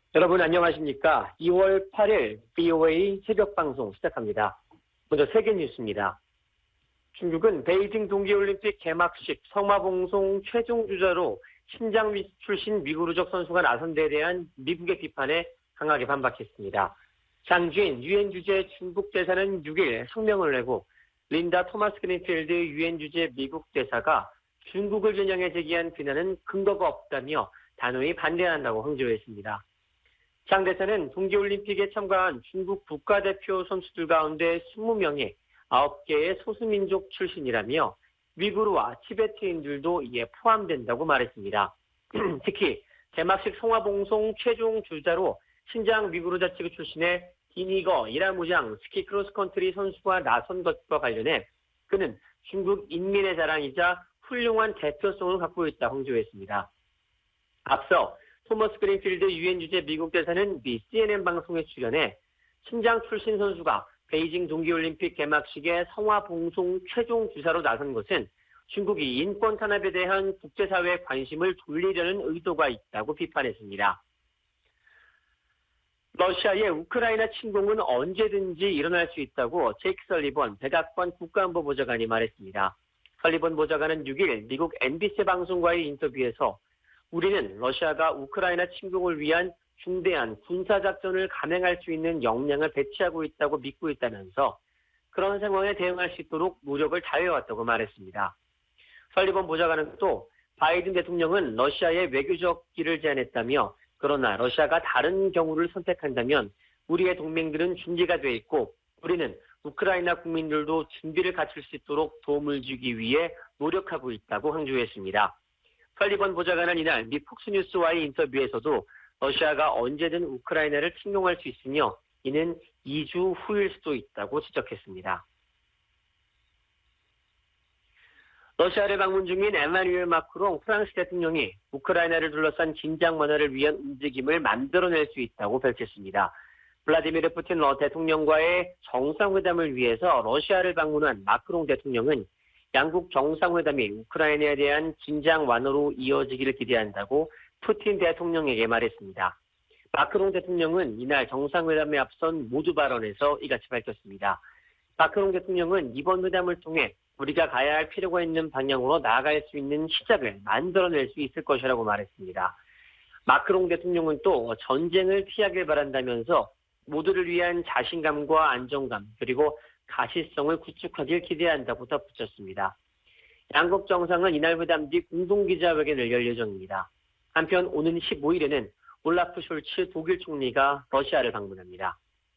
여러분 안녕하십니까? 2월 8일 BOA 새벽 방송 시작합니다. 먼저 세계 뉴스입니다. 중국은 베이징 동계올림픽 개막식 성화봉송 최종 주자로 신장 출신 위구르족 선수가 나선 데에 대한 미국의 비판에 강하게 반박했습니다. 장주인 유엔 주재 중국 대사는 6일 성명을 내고 린다 토마스 그린필드 유엔 주재 미국 대사가 중국을 겨냥해 제기한 비난은 근거가 없다며 단호히 반대한다고 강조했습니다. 장 대사는 동계올림픽에 참가한 중국 국가대표 선수들 가운데 20명이 9개의 소수민족 출신이라며 위구르와 티베트인들도 이에 포함된다고 말했습니다. 특히 개막식 성화봉송 최종 주자로 신장 위구르 자치구 출신의 디니거 이라무장 스키 크로스컨트리 선수가 나선 것과 관련해 그는 중국 인민의 자랑이자 훌륭한 대표성을 갖고 있다 강조했습니다. 앞서 토머스 그린필드 유엔 주재 미국 대사는 미 CNN 방송에 출연해 신장 출신 선수가 베이징 동계올림픽 개막식에 성화봉송 최종 주사로 나선 것은 중국이 인권 탄압에 대한 국제사회의 관심을 돌리려는 의도가 있다고 비판했습니다. 러시아의 우크라이나 침공은 언제든지 일어날 수 있다고 제이크 설리번 백악관 국가안보보좌관이 말했습니다. 설리번 보좌관은 6일 미국 MBC 방송과의 인터뷰에서 우리는 러시아가 우크라이나 침공을 위한 중대한 군사작전을 감행할 수 있는 역량을 배치하고 있다고 믿고 있다면서 그런 상황에 대응할 수 있도록 노력을 다해왔다고 말했습니다. 설리번 보좌관은 또 바이든 대통령은 러시아의 외교적 길을 제안했다며 그러나 러시아가 다른 경우를 선택한다면 우리의 동맹들은 준비가 돼 있고 우리는 우크라이나 국민들도 준비를 갖출 수 있도록 도움을 주기 위해 노력하고 있다고 강조했습니다. 설리번 보좌관은 이날 미 폭스뉴스와의 인터뷰에서도 러시아가 언제든 우크라이나를 침공할 수 있으며 이는 2주 후일 수도 있다고 지적했습니다. 러시아를 방문 중인 에마뉘엘 마크롱 프랑스 대통령이 우크라이나를 둘러싼 긴장 완화를 위한 움직임을 만들어낼 수 있다고 밝혔습니다. 블라디미르 푸틴 대통령과의 정상회담을 위해서 러시아를 방문한 마크롱 대통령은 양국 정상회담이 우크라이나에 대한 긴장 완화로 이어지기를 기대한다고 푸틴 대통령에게 말했습니다. 마크롱 대통령은 이날 정상회담에 앞선 모두 발언에서 이같이 밝혔습니다. 마크롱 대통령은 이번 회담을 통해 우리가 가야 할 필요가 있는 방향으로 나아갈 수 있는 시작을 만들어낼 수 있을 것이라고 말했습니다. 마크롱 대통령은 또 전쟁을 피하길 바란다면서 모두를 위한 자신감과 안정감 그리고 가시성을 구축하길 기대한다고 덧붙였습니다. 양국 정상은 이날 회담 뒤 공동기자회견을 열 예정입니다. 한편 오는 15일에는 올라프 숄츠 독일 총리가 러시아를 방문합니다.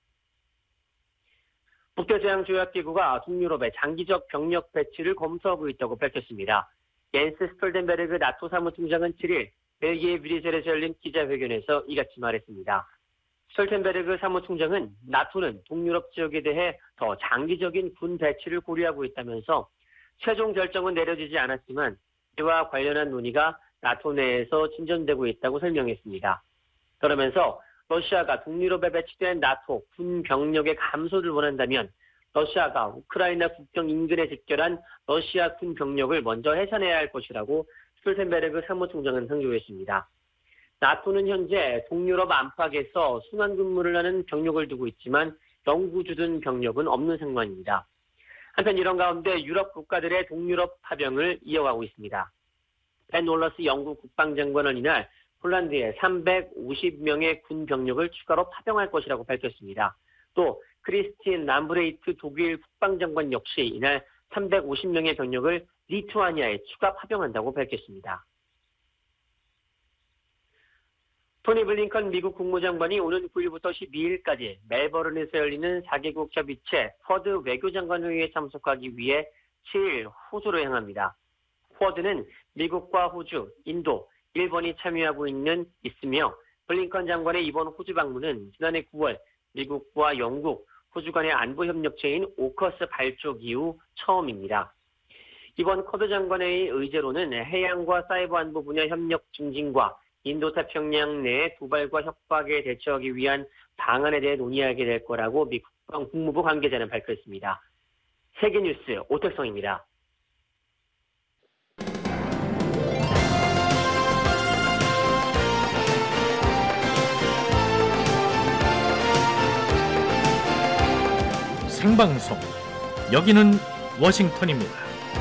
북대서양조약기구가 동유럽의 장기적 병력 배치를 검토하고 있다고 밝혔습니다. 옌스 스톨텐베르그 나토 사무총장은 7일 벨기에 브뤼셀에서 열린 기자회견에서 이같이 말했습니다. 스톨텐베르그 사무총장은 나토는 동유럽 지역에 대해 더 장기적인 군 배치를 고려하고 있다면서 최종 결정은 내려지지 않았지만 이와 관련한 논의가 나토 내에서 진전되고 있다고 설명했습니다. 그러면서 러시아가 동유럽에 배치된 나토 군 병력의 감소를 원한다면 러시아가 우크라이나 국경 인근에 집결한 러시아 군 병력을 먼저 해산해야 할 것이라고 스톨텐베르그 사무총장은 강조했습니다. 나토는 현재 동유럽 안팎에서 순환 근무를 하는 병력을 두고 있지만 영구주둔 병력은 없는 상황입니다. 한편 이런 가운데 유럽 국가들의 동유럽 파병을 이어가고 있습니다. 벤 롤러스 영국 국방장관은 이날 폴란드에 350명의 군 병력을 추가로 파병할 것이라고 밝혔습니다. 또 크리스틴 람브레이트 독일 국방장관 역시 이날 350명의 병력을 리투아니아에 추가 파병한다고 밝혔습니다. 토니 블링컨 미국 국무장관이 오는 9일부터 12일까지 멜버른에서 열리는 4개국 협의체 쿼드 외교장관 회의에 참석하기 위해 7일 호주로 향합니다. 쿼드는 미국과 호주, 인도, 일본이 참여하고 있으며 블링컨 장관의 이번 호주 방문은 지난해 9월 미국과 영국, 호주 간의 안보협력체인 오커스 발족 이후 처음입니다. 이번 쿼드 장관의 의제로는 해양과 사이버 안보 분야 협력 증진과 인도太平양 내 도발과 협박에 대처하기 위한 방안에 대해 논의하게 될 거라고 미 국무부 관계자는 밝혔습니다. 세계뉴스 오택성입니다. 생방송. 여기는 워싱턴입니다.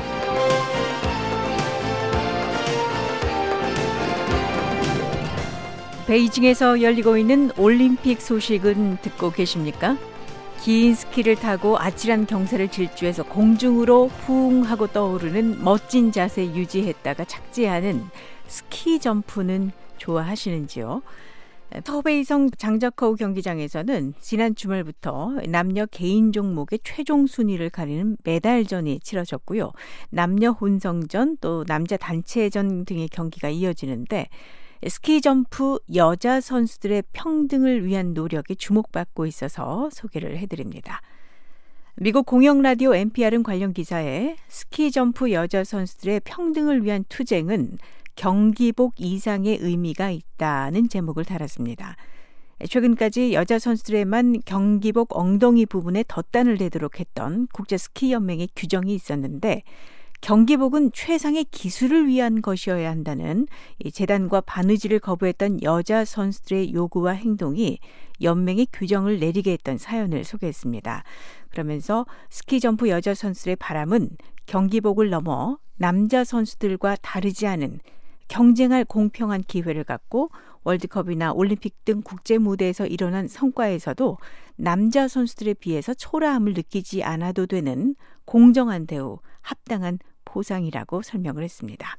베이징에서 열리고 있는 올림픽 소식은 듣고 계십니까? 긴 스키를 타고 아찔한 경사를 질주해서 공중으로 붕 하고 떠오르는 멋진 자세 유지했다가 착지하는 스키 점프는 좋아하시는지요? 서베이성 장저커우 경기장에서는 지난 주말부터 남녀 개인 종목의 최종 순위를 가리는 메달전이 치러졌고요. 남녀 혼성전 또 남자 단체전 등의 경기가 이어지는데 스키 점프 여자 선수들의 평등을 위한 노력이 주목받고 있어서 소개를 해드립니다. 미국 공영라디오 NPR은 관련 기사에 스키 점프 여자 선수들의 평등을 위한 투쟁은 경기복 이상의 의미가 있다는 제목을 달았습니다. 최근까지 여자 선수들에만 경기복 엉덩이 부분에 덧단을 대도록 했던 국제스키연맹의 규정이 있었는데 경기복은 최상의 기술을 위한 것이어야 한다는 재단과 바느질을 거부했던 여자 선수들의 요구와 행동이 연맹의 규정을 내리게 했던 사연을 소개했습니다. 그러면서 스키점프 여자 선수들의 바람은 경기복을 넘어 남자 선수들과 다르지 않은 경쟁할 공평한 기회를 갖고 월드컵이나 올림픽 등 국제 무대에서 일어난 성과에서도 남자 선수들에 비해서 초라함을 느끼지 않아도 되는 공정한 대우, 합당한 보상이라고 설명을 했습니다.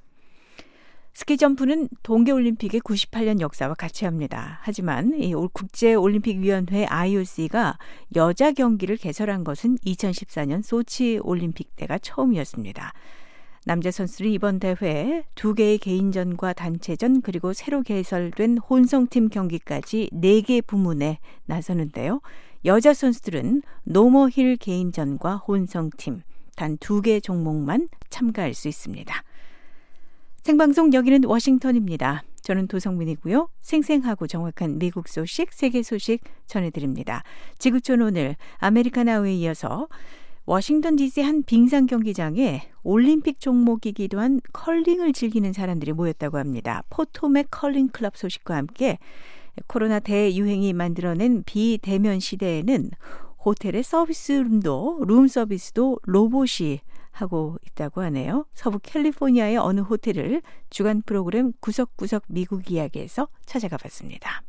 스키점프는 동계올림픽의 98년 역사와 같이 합니다. 하지만 국제올림픽위원회 IOC가 여자 경기를 개설한 것은 2014년 소치 올림픽 때가 처음이었습니다. 남자 선수들은 이번 대회에 2개의 개인전과 단체전 그리고 새로 개설된 혼성팀 경기까지 4개 부문에 나서는데요. 여자 선수들은 노머힐 개인전과 혼성팀 단 2개 종목만 참가할 수 있습니다. 생방송 여기는 워싱턴입니다. 저는 도성민이고요. 생생하고 정확한 미국 소식, 세계 소식 전해드립니다. 지구촌 오늘 아메리칸 아워에 이어서 워싱턴 DC 한 빙상 경기장에 올림픽 종목이기도 한 컬링을 즐기는 사람들이 모였다고 합니다. 포토맥 컬링 클럽 소식과 함께 코로나 대유행이 만들어낸 비대면 시대에는 호텔의 룸 서비스도 로봇이 하고 있다고 하네요. 서부 캘리포니아의 어느 호텔을 주간 프로그램 구석구석 미국 이야기에서 찾아가 봤습니다.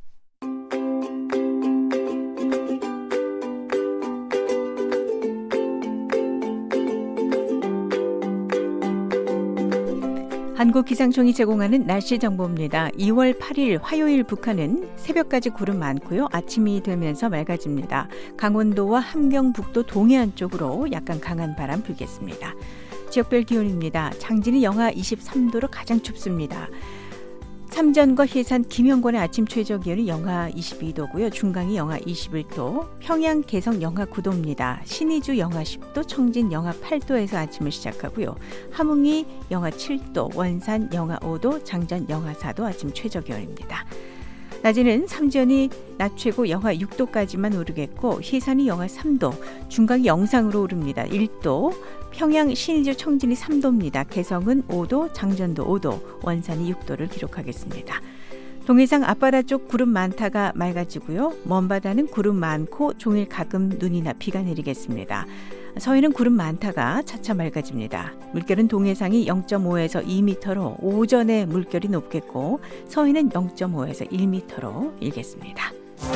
한국기상청이 제공하는 날씨 정보입니다. 2월 8일 화요일 북한은 새벽까지 구름 많고요. 아침이 되면서 맑아집니다. 강원도와 함경북도 동해안 쪽으로 약간 강한 바람 불겠습니다. 지역별 기온입니다. 장진이 영하 23도로 가장 춥습니다. 삼전과 해산, 김영권의 아침 최저 기온이 영하 22도고요. 중강이 영하 21도, 평양, 개성 영하 9도입니다. 신의주 영하 10도, 청진 영하 8도에서 아침을 시작하고요. 함흥이 영하 7도, 원산 영하 5도, 장전 영하 4도 아침 최저 기온입니다. 낮에는 삼전이 낮 최고 영하 6도까지만 오르겠고 해산이 영하 3도, 중강이 영상으로 오릅니다. 1도, 평양, 신의주, 청진이 3도입니다. 개성은 5도, 장전도 5도, 원산이 6도를 기록하겠습니다. 동해상 앞바다 쪽 구름 많다가 맑아지고요. 먼바다는 구름 많고 종일 가끔 눈이나 비가 내리겠습니다. 서해는 구름 많다가 차차 맑아집니다. 물결은 동해상이 0.5에서 2m로 오전에 물결이 높겠고 서해는 0.5에서 1m로 일겠습니다.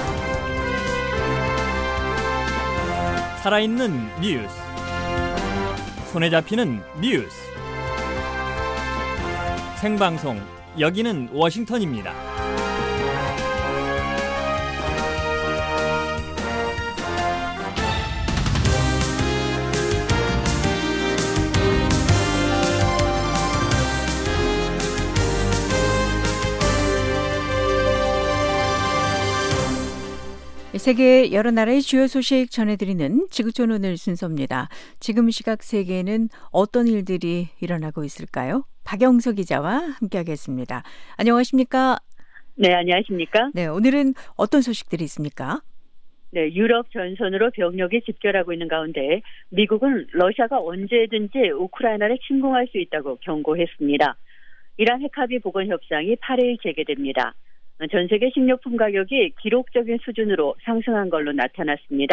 살아있는 뉴스, 손에 잡히는 뉴스, 생방송 여기는 워싱턴입니다. 세계 여러 나라의 주요 소식 전해드리는 지구촌 오늘 순서입니다. 지금 시각 세계에는 어떤 일들이 일어나고 있을까요? 박영석 기자와 함께하겠습니다. 안녕하십니까? 네, 안녕하십니까? 네, 오늘은 어떤 소식들이 있습니까? 네, 유럽 전선으로 병력이 집결하고 있는 가운데 미국은 러시아가 언제든지 우크라이나를 침공할 수 있다고 경고했습니다. 이란 핵합의 복원 협상이 8일 재개됩니다. 전 세계 식료품 가격이 기록적인 수준으로 상승한 걸로 나타났습니다.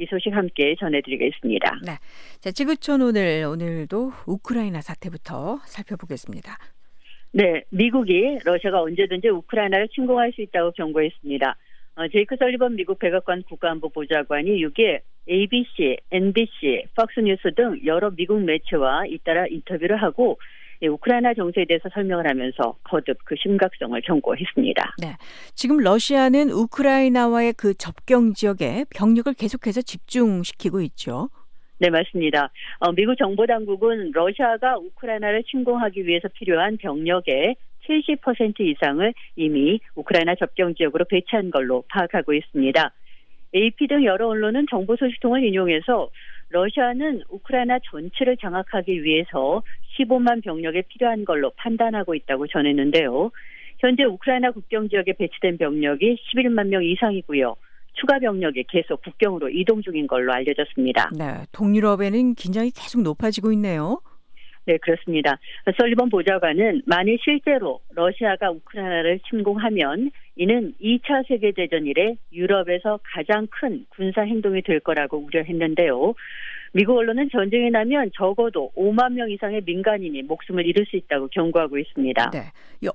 이 소식 함께 전해드리겠습니다. 네. 자, 지구촌 오늘도 우크라이나 사태부터 살펴보겠습니다. 네, 미국이 러시아가 언제든지 우크라이나를 침공할 수 있다고 경고했습니다. 제이크 설리번 미국 백악관 국가안보보좌관이 6일 ABC, NBC, 팍스뉴스 등 여러 미국 매체와 잇따라 인터뷰를 하고 우크라이나 정세에 대해서 설명을 하면서 거듭 그 심각성을 경고했습니다. 네, 지금 러시아는 우크라이나와의 그 접경 지역에 병력을 계속해서 집중시키고 있죠. 네, 맞습니다. 미국 정보당국은 러시아가 우크라이나를 침공하기 위해서 필요한 병력의 70% 이상을 이미 우크라이나 접경 지역으로 배치한 걸로 파악하고 있습니다. AP 등 여러 언론은 정보 소식통을 인용해서 러시아는 우크라이나 전체를 장악하기 위해서 15만 병력이 필요한 걸로 판단하고 있다고 전했는데요. 현재 우크라이나 국경 지역에 배치된 병력이 11만 명 이상이고요. 추가 병력이 계속 국경으로 이동 중인 걸로 알려졌습니다. 네, 동유럽에는 긴장이 계속 높아지고 있네요. 네, 그렇습니다. 설리번 보좌관은 만일 실제로 러시아가 우크라이나를 침공하면 이는 2차 세계대전 이래 유럽에서 가장 큰 군사 행동이 될 거라고 우려했는데요. 미국 언론은 전쟁이 나면 적어도 5만 명 이상의 민간인이 목숨을 잃을 수 있다고 경고하고 있습니다. 네,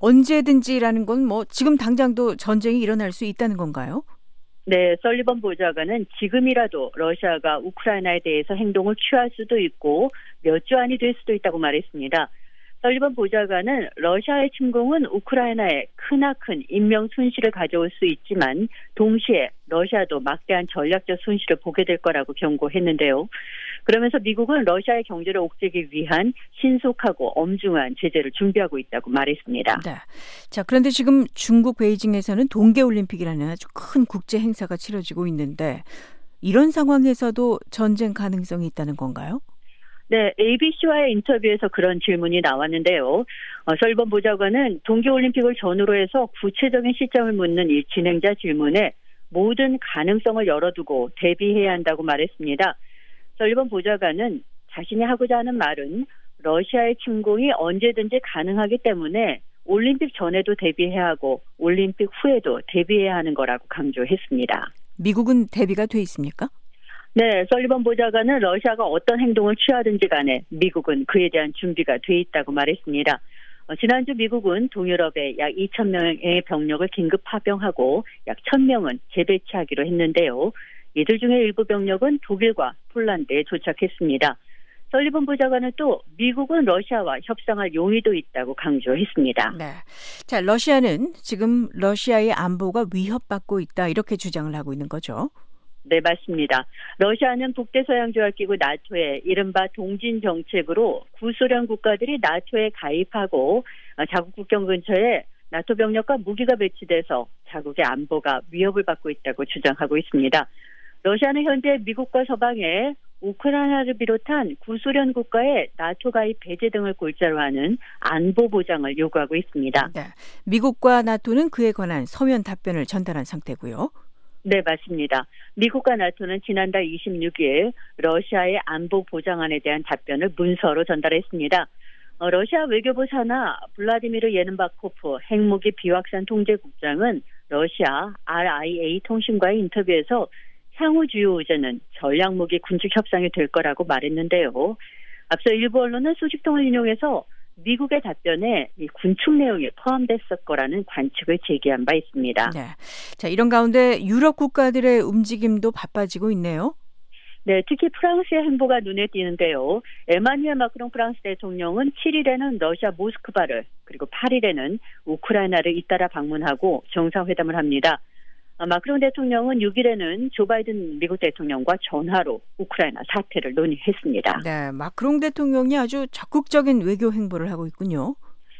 언제든지라는 건 뭐 지금 당장도 전쟁이 일어날 수 있다는 건가요? 네, 설리번 보좌관은 지금이라도 러시아가 우크라이나에 대해서 행동을 취할 수도 있고 몇 주 안이 될 수도 있다고 말했습니다. 설리번 보좌관은 러시아의 침공은 우크라이나에 크나큰 인명 손실을 가져올 수 있지만 동시에 러시아도 막대한 전략적 손실을 보게 될 거라고 경고했는데요. 그러면서 미국은 러시아의 경제를 옥죄기 위한 신속하고 엄중한 제재를 준비하고 있다고 말했습니다. 네. 자, 그런데 지금 중국 베이징에서는 동계올림픽이라는 아주 큰 국제 행사가 치러지고 있는데 이런 상황에서도 전쟁 가능성이 있다는 건가요? 네, ABC와의 인터뷰에서 그런 질문이 나왔는데요. 설번 보좌관은 동계올림픽을 전후로 해서 구체적인 시점을 묻는 이 진행자 질문에 모든 가능성을 열어두고 대비해야 한다고 말했습니다. 설번 보좌관은 자신이 하고자 하는 말은 러시아의 침공이 언제든지 가능하기 때문에 올림픽 전에도 대비해야 하고 올림픽 후에도 대비해야 하는 거라고 강조했습니다. 미국은 대비가 돼 있습니까? 네, 설리번 보좌관은 러시아가 어떤 행동을 취하든지 간에 미국은 그에 대한 준비가 돼 있다고 말했습니다. 지난주 미국은 동유럽에 약 2,000명의 병력을 긴급 파병하고 약 1,000명은 재배치하기로 했는데요. 이들 중에 일부 병력은 독일과 폴란드에 도착했습니다. 설리번 보좌관은 또 미국은 러시아와 협상할 용의도 있다고 강조했습니다. 네, 자, 러시아는 지금 러시아의 안보가 위협받고 있다 이렇게 주장을 하고 있는 거죠. 네, 맞습니다. 러시아는 북대서양조약기구 나토의 이른바 동진 정책으로 구소련 국가들이 나토에 가입하고 자국 국경 근처에 나토 병력과 무기가 배치돼서 자국의 안보가 위협을 받고 있다고 주장하고 있습니다. 러시아는 현재 미국과 서방에 우크라이나를 비롯한 구소련 국가의 나토 가입 배제 등을 골자로 하는 안보 보장을 요구하고 있습니다. 네, 미국과 나토는 그에 관한 서면 답변을 전달한 상태고요. 네, 맞습니다. 미국과 나토는 지난달 26일 러시아의 안보 보장안에 대한 답변을 문서로 전달했습니다. 러시아 외교부 산하 블라디미르 예른바코프 핵무기 비확산 통제국장은 러시아 RIA 통신과의 인터뷰에서 향후 주요 의제는 전략무기 군축 협상이 될 거라고 말했는데요. 앞서 일부 언론은 소식통을 인용해서 미국의 답변에 이 군축 내용이 포함됐을 거라는 관측을 제기한 바 있습니다. 네. 자, 이런 가운데 유럽 국가들의 움직임도 바빠지고 있네요. 네, 특히 프랑스의 행보가 눈에 띄는데요. 에마뉘엘 마크롱 프랑스 대통령은 7일에는 러시아 모스크바를 그리고 8일에는 우크라이나를 잇따라 방문하고 정상회담을 합니다. 마크롱 대통령은 6일에는 조 바이든 미국 대통령과 전화로 우크라이나 사태를 논의했습니다. 네, 마크롱 대통령이 아주 적극적인 외교 행보를 하고 있군요.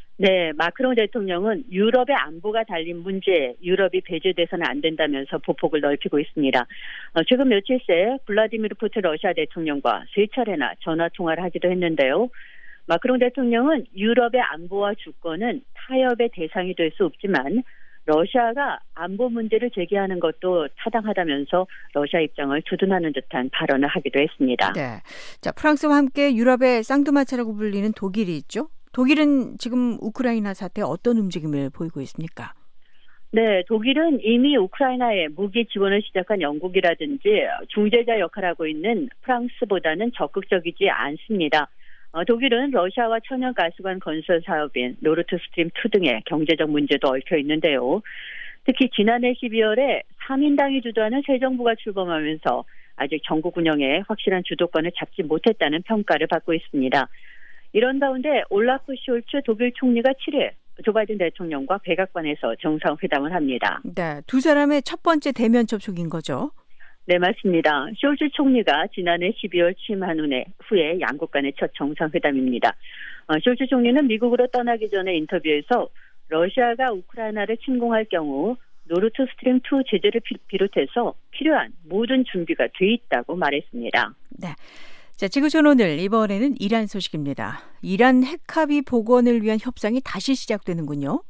네, 마크롱 대통령은 유럽의 안보가 달린 문제에 유럽이 배제돼서는 안 된다면서 보폭을 넓히고 있습니다. 최근 며칠 새 블라디미르 푸틴 러시아 대통령과 3차례나 전화통화를 하기도 했는데요. 마크롱 대통령은 유럽의 안보와 주권은 타협의 대상이 될 수 없지만 러시아가 안보 문제를 제기하는 것도 타당하다면서 러시아 입장을 두둔하는 듯한 발언을 하기도 했습니다. 네, 자, 프랑스와 함께 유럽의 쌍두마차라고 불리는 독일이 있죠. 독일은 지금 우크라이나 사태에 어떤 움직임을 보이고 있습니까? 네, 독일은 이미 우크라이나에 무기 지원을 시작한 영국이라든지 중재자 역할을 하고 있는 프랑스보다는 적극적이지 않습니다. 독일은 러시아와 천연가스관 건설 사업인 노르트스트림 2 등의 경제적 문제도 얽혀 있는데요. 특히 지난해 12월에 3인당이 주도하는 새 정부가 출범하면서 아직 전국 운영에 확실한 주도권을 잡지 못했다는 평가를 받고 있습니다. 이런 가운데 올라프 숄츠 독일 총리가 7일 조 바이든 대통령과 백악관에서 정상회담을 합니다. 네, 두 사람의 첫 번째 대면 접촉인 거죠? 네, 맞습니다. 숄츠 총리가 지난해 12월 취임한 후에 양국 간의 첫 정상회담입니다. 숄츠 총리는 미국으로 떠나기 전에 인터뷰에서 러시아가 우크라이나를 침공할 경우 노르트스트림 2 제재를 비롯해서 필요한 모든 준비가 돼 있다고 말했습니다. 네. 자, 지구촌 오늘 이번에는 이란 소식입니다. 이란 핵합의 복원을 위한 협상이 다시 시작되는군요.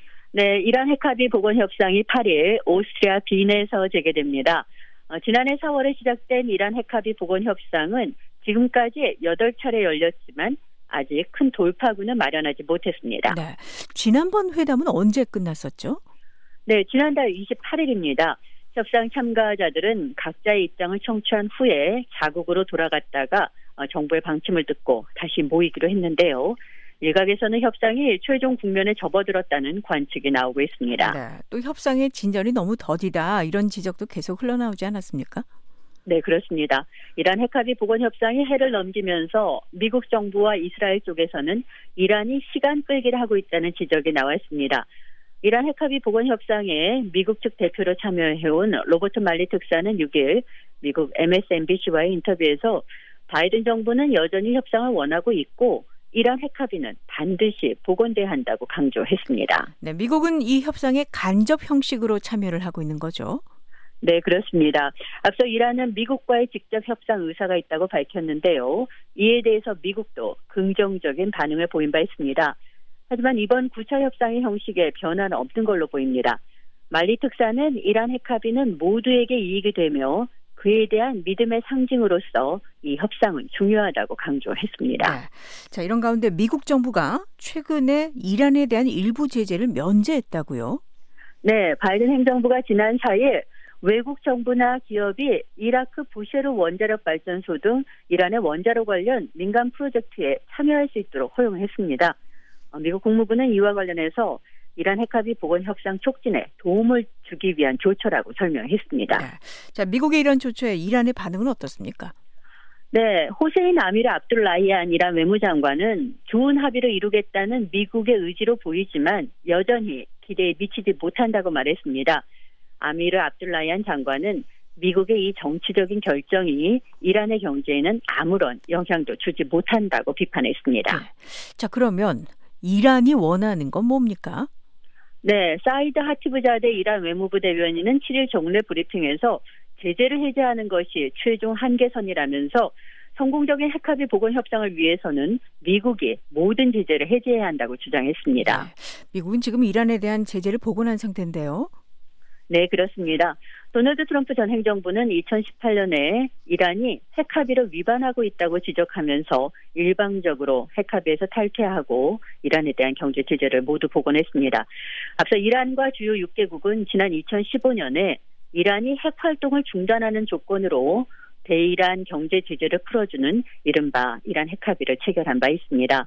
네, 이란 핵합의 복원 협상이 8일 오스트리아 빈에서 재개됩니다. 지난해 4월에 시작된 이란 핵합의 복원 협상은 지금까지 8차례 열렸지만 아직 큰 돌파구는 마련하지 못했습니다. 네, 지난번 회담은 언제 끝났었죠? 네, 지난달 28일입니다. 협상 참가자들은 각자의 입장을 청취한 후에 자국으로 돌아갔다가 정부의 방침을 듣고 다시 모이기로 했는데요. 일각에서는 협상이 최종 국면에 접어들었다는 관측이 나오고 있습니다. 네, 또 협상의 진전이 너무 더디다 이런 지적도 계속 흘러나오지 않았습니까? 네, 그렇습니다. 이란 핵합의 복원 협상이 해를 넘기면서 미국 정부와 이스라엘 쪽에서는 이란이 시간 끌기를 하고 있다는 지적이 나왔습니다. 이란 핵합의 복원 협상에 미국 측 대표로 참여해온 로버트 말리 특사는 6일 미국 MSNBC와의 인터뷰에서 바이든 정부는 여전히 협상을 원하고 있고 이란 핵합의는 반드시 복원돼야 한다고 강조했습니다. 네, 미국은 이 협상에 간접 형식으로 참여를 하고 있는 거죠? 네, 그렇습니다. 앞서 이란은 미국과의 직접 협상 의사가 있다고 밝혔는데요. 이에 대해서 미국도 긍정적인 반응을 보인 바 있습니다. 하지만 이번 9차 협상의 형식에 변화는 없는 걸로 보입니다. 말리 특사는 이란 핵합의는 모두에게 이익이 되며 그에 대한 믿음의 상징으로서 이 협상은 중요하다고 강조했습니다. 네. 자, 이런 가운데 미국 정부가 최근에 이란에 대한 일부 제재를 면제했다고요? 네, 바이든 행정부가 지난 4일 외국 정부나 기업이 이라크 부셰르 원자력 발전소 등 이란의 원자로 관련 민간 프로젝트에 참여할 수 있도록 허용했습니다. 미국 국무부는 이와 관련해서 이란 핵합의 복원 협상 촉진에 도움을 주기 위한 조처라고 설명했습니다. 네. 자, 미국의 이런 조처에 이란의 반응은 어떻습니까? 네, 호세인 아미르 압둘라히안 이란 외무장관은 좋은 합의를 이루겠다는 미국의 의지로 보이지만 여전히 기대에 미치지 못한다고 말했습니다. 아미르 압둘라히안 장관은 미국의 이 정치적인 결정이 이란의 경제에는 아무런 영향도 주지 못한다고 비판했습니다. 네. 자, 그러면 이란이 원하는 건 뭡니까? 네, 사이드 하티브자데 이란 외무부 대변인은 7일 정례 브리핑에서 제재를 해제하는 것이 최종 한계선이라면서 성공적인 핵합의 복원 협상을 위해서는 미국이 모든 제재를 해제해야 한다고 주장했습니다. 네, 미국은 지금 이란에 대한 제재를 복원한 상태인데요. 네, 그렇습니다. 도널드 트럼프 전 행정부는 2018년에 이란이 핵합의를 위반하고 있다고 지적하면서 일방적으로 핵합의에서 탈퇴하고 이란에 대한 경제 제재를 모두 복원했습니다. 앞서 이란과 주요 6개국은 지난 2015년에 이란이 핵 활동을 중단하는 조건으로 대이란 경제 제재를 풀어주는 이른바 이란 핵합의를 체결한 바 있습니다.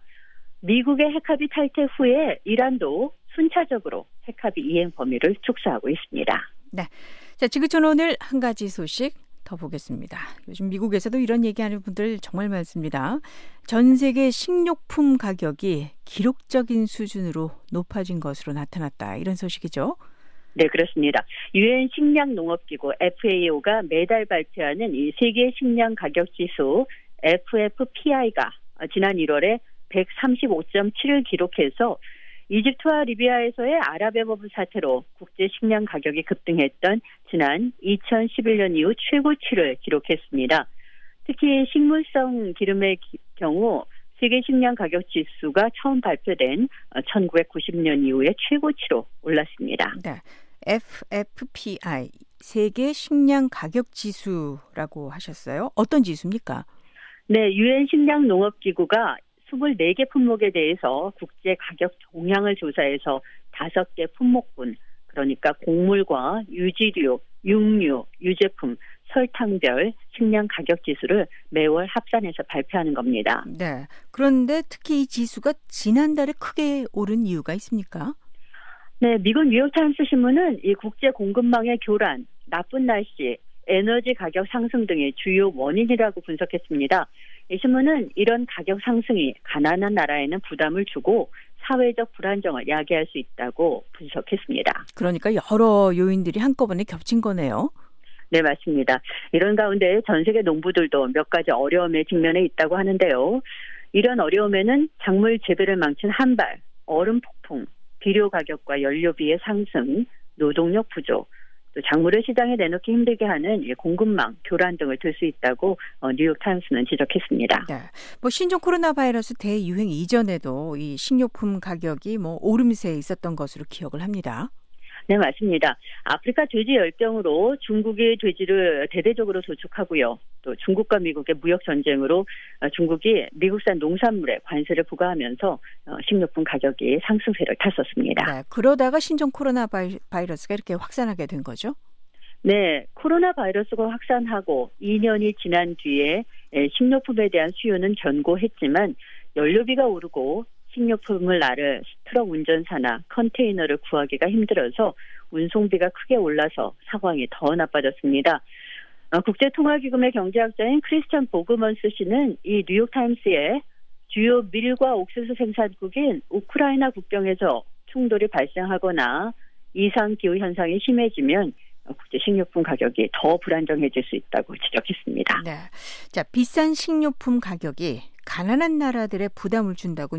미국의 핵합의 탈퇴 후에 이란도 순차적으로 핵합의 이행 범위를 축소하고 있습니다. 네, 자, 지구촌 오늘 한 가지 소식 더 보겠습니다. 요즘 미국에서도 이런 얘기하는 분들 정말 많습니다. 전 세계 식료품 가격이 기록적인 수준으로 높아진 것으로 나타났다. 이런 소식이죠. 네, 그렇습니다. 유엔 식량농업기구 FAO가 매달 발표하는 이 세계 식량 가격 지수 FFPI가 지난 1월에 135.7을 기록해서 이집트와 리비아에서의 아랍에버브 사태로 국제 식량 가격이 급등했던 지난 2011년 이후 최고치를 기록했습니다. 특히 식물성 기름의 경우 세계 식량 가격 지수가 처음 발표된 1990년 이후에 최고치로 올랐습니다. 네, FFPI 세계 식량 가격 지수라고 하셨어요. 어떤 지수입니까? 네, 유엔 식량농업기구가 24개 품목에 대해서 국제 가격 동향을 조사해서 5개 품목군 그러니까 곡물과 유지류, 육류, 유제품, 설탕별, 식량 가격 지수를 매월 합산해서 발표하는 겁니다. 네. 그런데 특히 이 지수가 지난달에 크게 오른 이유가 있습니까? 네, 미국 뉴욕타임스 신문은 이 국제 공급망의 교란, 나쁜 날씨, 에너지 가격 상승 등의 주요 원인이라고 분석했습니다. 이 신문은 이런 가격 상승이 가난한 나라에는 부담을 주고 사회적 불안정을 야기할 수 있다고 분석했습니다. 그러니까 여러 요인들이 한꺼번에 겹친 거네요. 네, 맞습니다. 이런 가운데 전 세계 농부들도 몇 가지 어려움에 직면해 있다고 하는데요. 이런 어려움에는 작물 재배를 망친 한발, 얼음 폭풍, 비료 가격과 연료비의 상승, 노동력 부족, 또 작물을 시장에 내놓기 힘들게 하는 공급망, 교란 등을 들 수 있다고 뉴욕타임스는 지적했습니다. 네. 신종 코로나 바이러스 대유행 이전에도 이 식료품 가격이 오름세에 있었던 것으로 기억을 합니다. 네, 맞습니다. 아프리카 돼지 열병으로 중국이 돼지를 대대적으로 도축하고요. 또 중국과 미국의 무역 전쟁으로 중국이 미국산 농산물에 관세를 부과하면서 식료품 가격이 상승세를 탔었습니다. 네, 그러다가 신종 코로나 바이러스가 이렇게 확산하게 된 거죠? 네, 코로나 바이러스가 확산하고 2년이 지난 뒤에 식료품에 대한 수요는 견고했지만 연료비가 오르고 식료품을 나를 트럭 운전사나 컨테이너를 구하기가 힘들어서 운송비가 크게 올라서 상황이 더 나빠졌습니다. 국제통화기금의 경제학자인 크리스찬 보그먼스 씨는 이 뉴욕타임스에 주요 밀과 옥수수 생산국인 우크라이나 국경에서 충돌이 발생하거나 이상기후 현상이 심해지면 국제 식료품 가격이 더 불안정해질 수 있다고 지적했습니다. 네, 자, 비싼 식료품 가격이 가난한 나라들의 부담을 준다고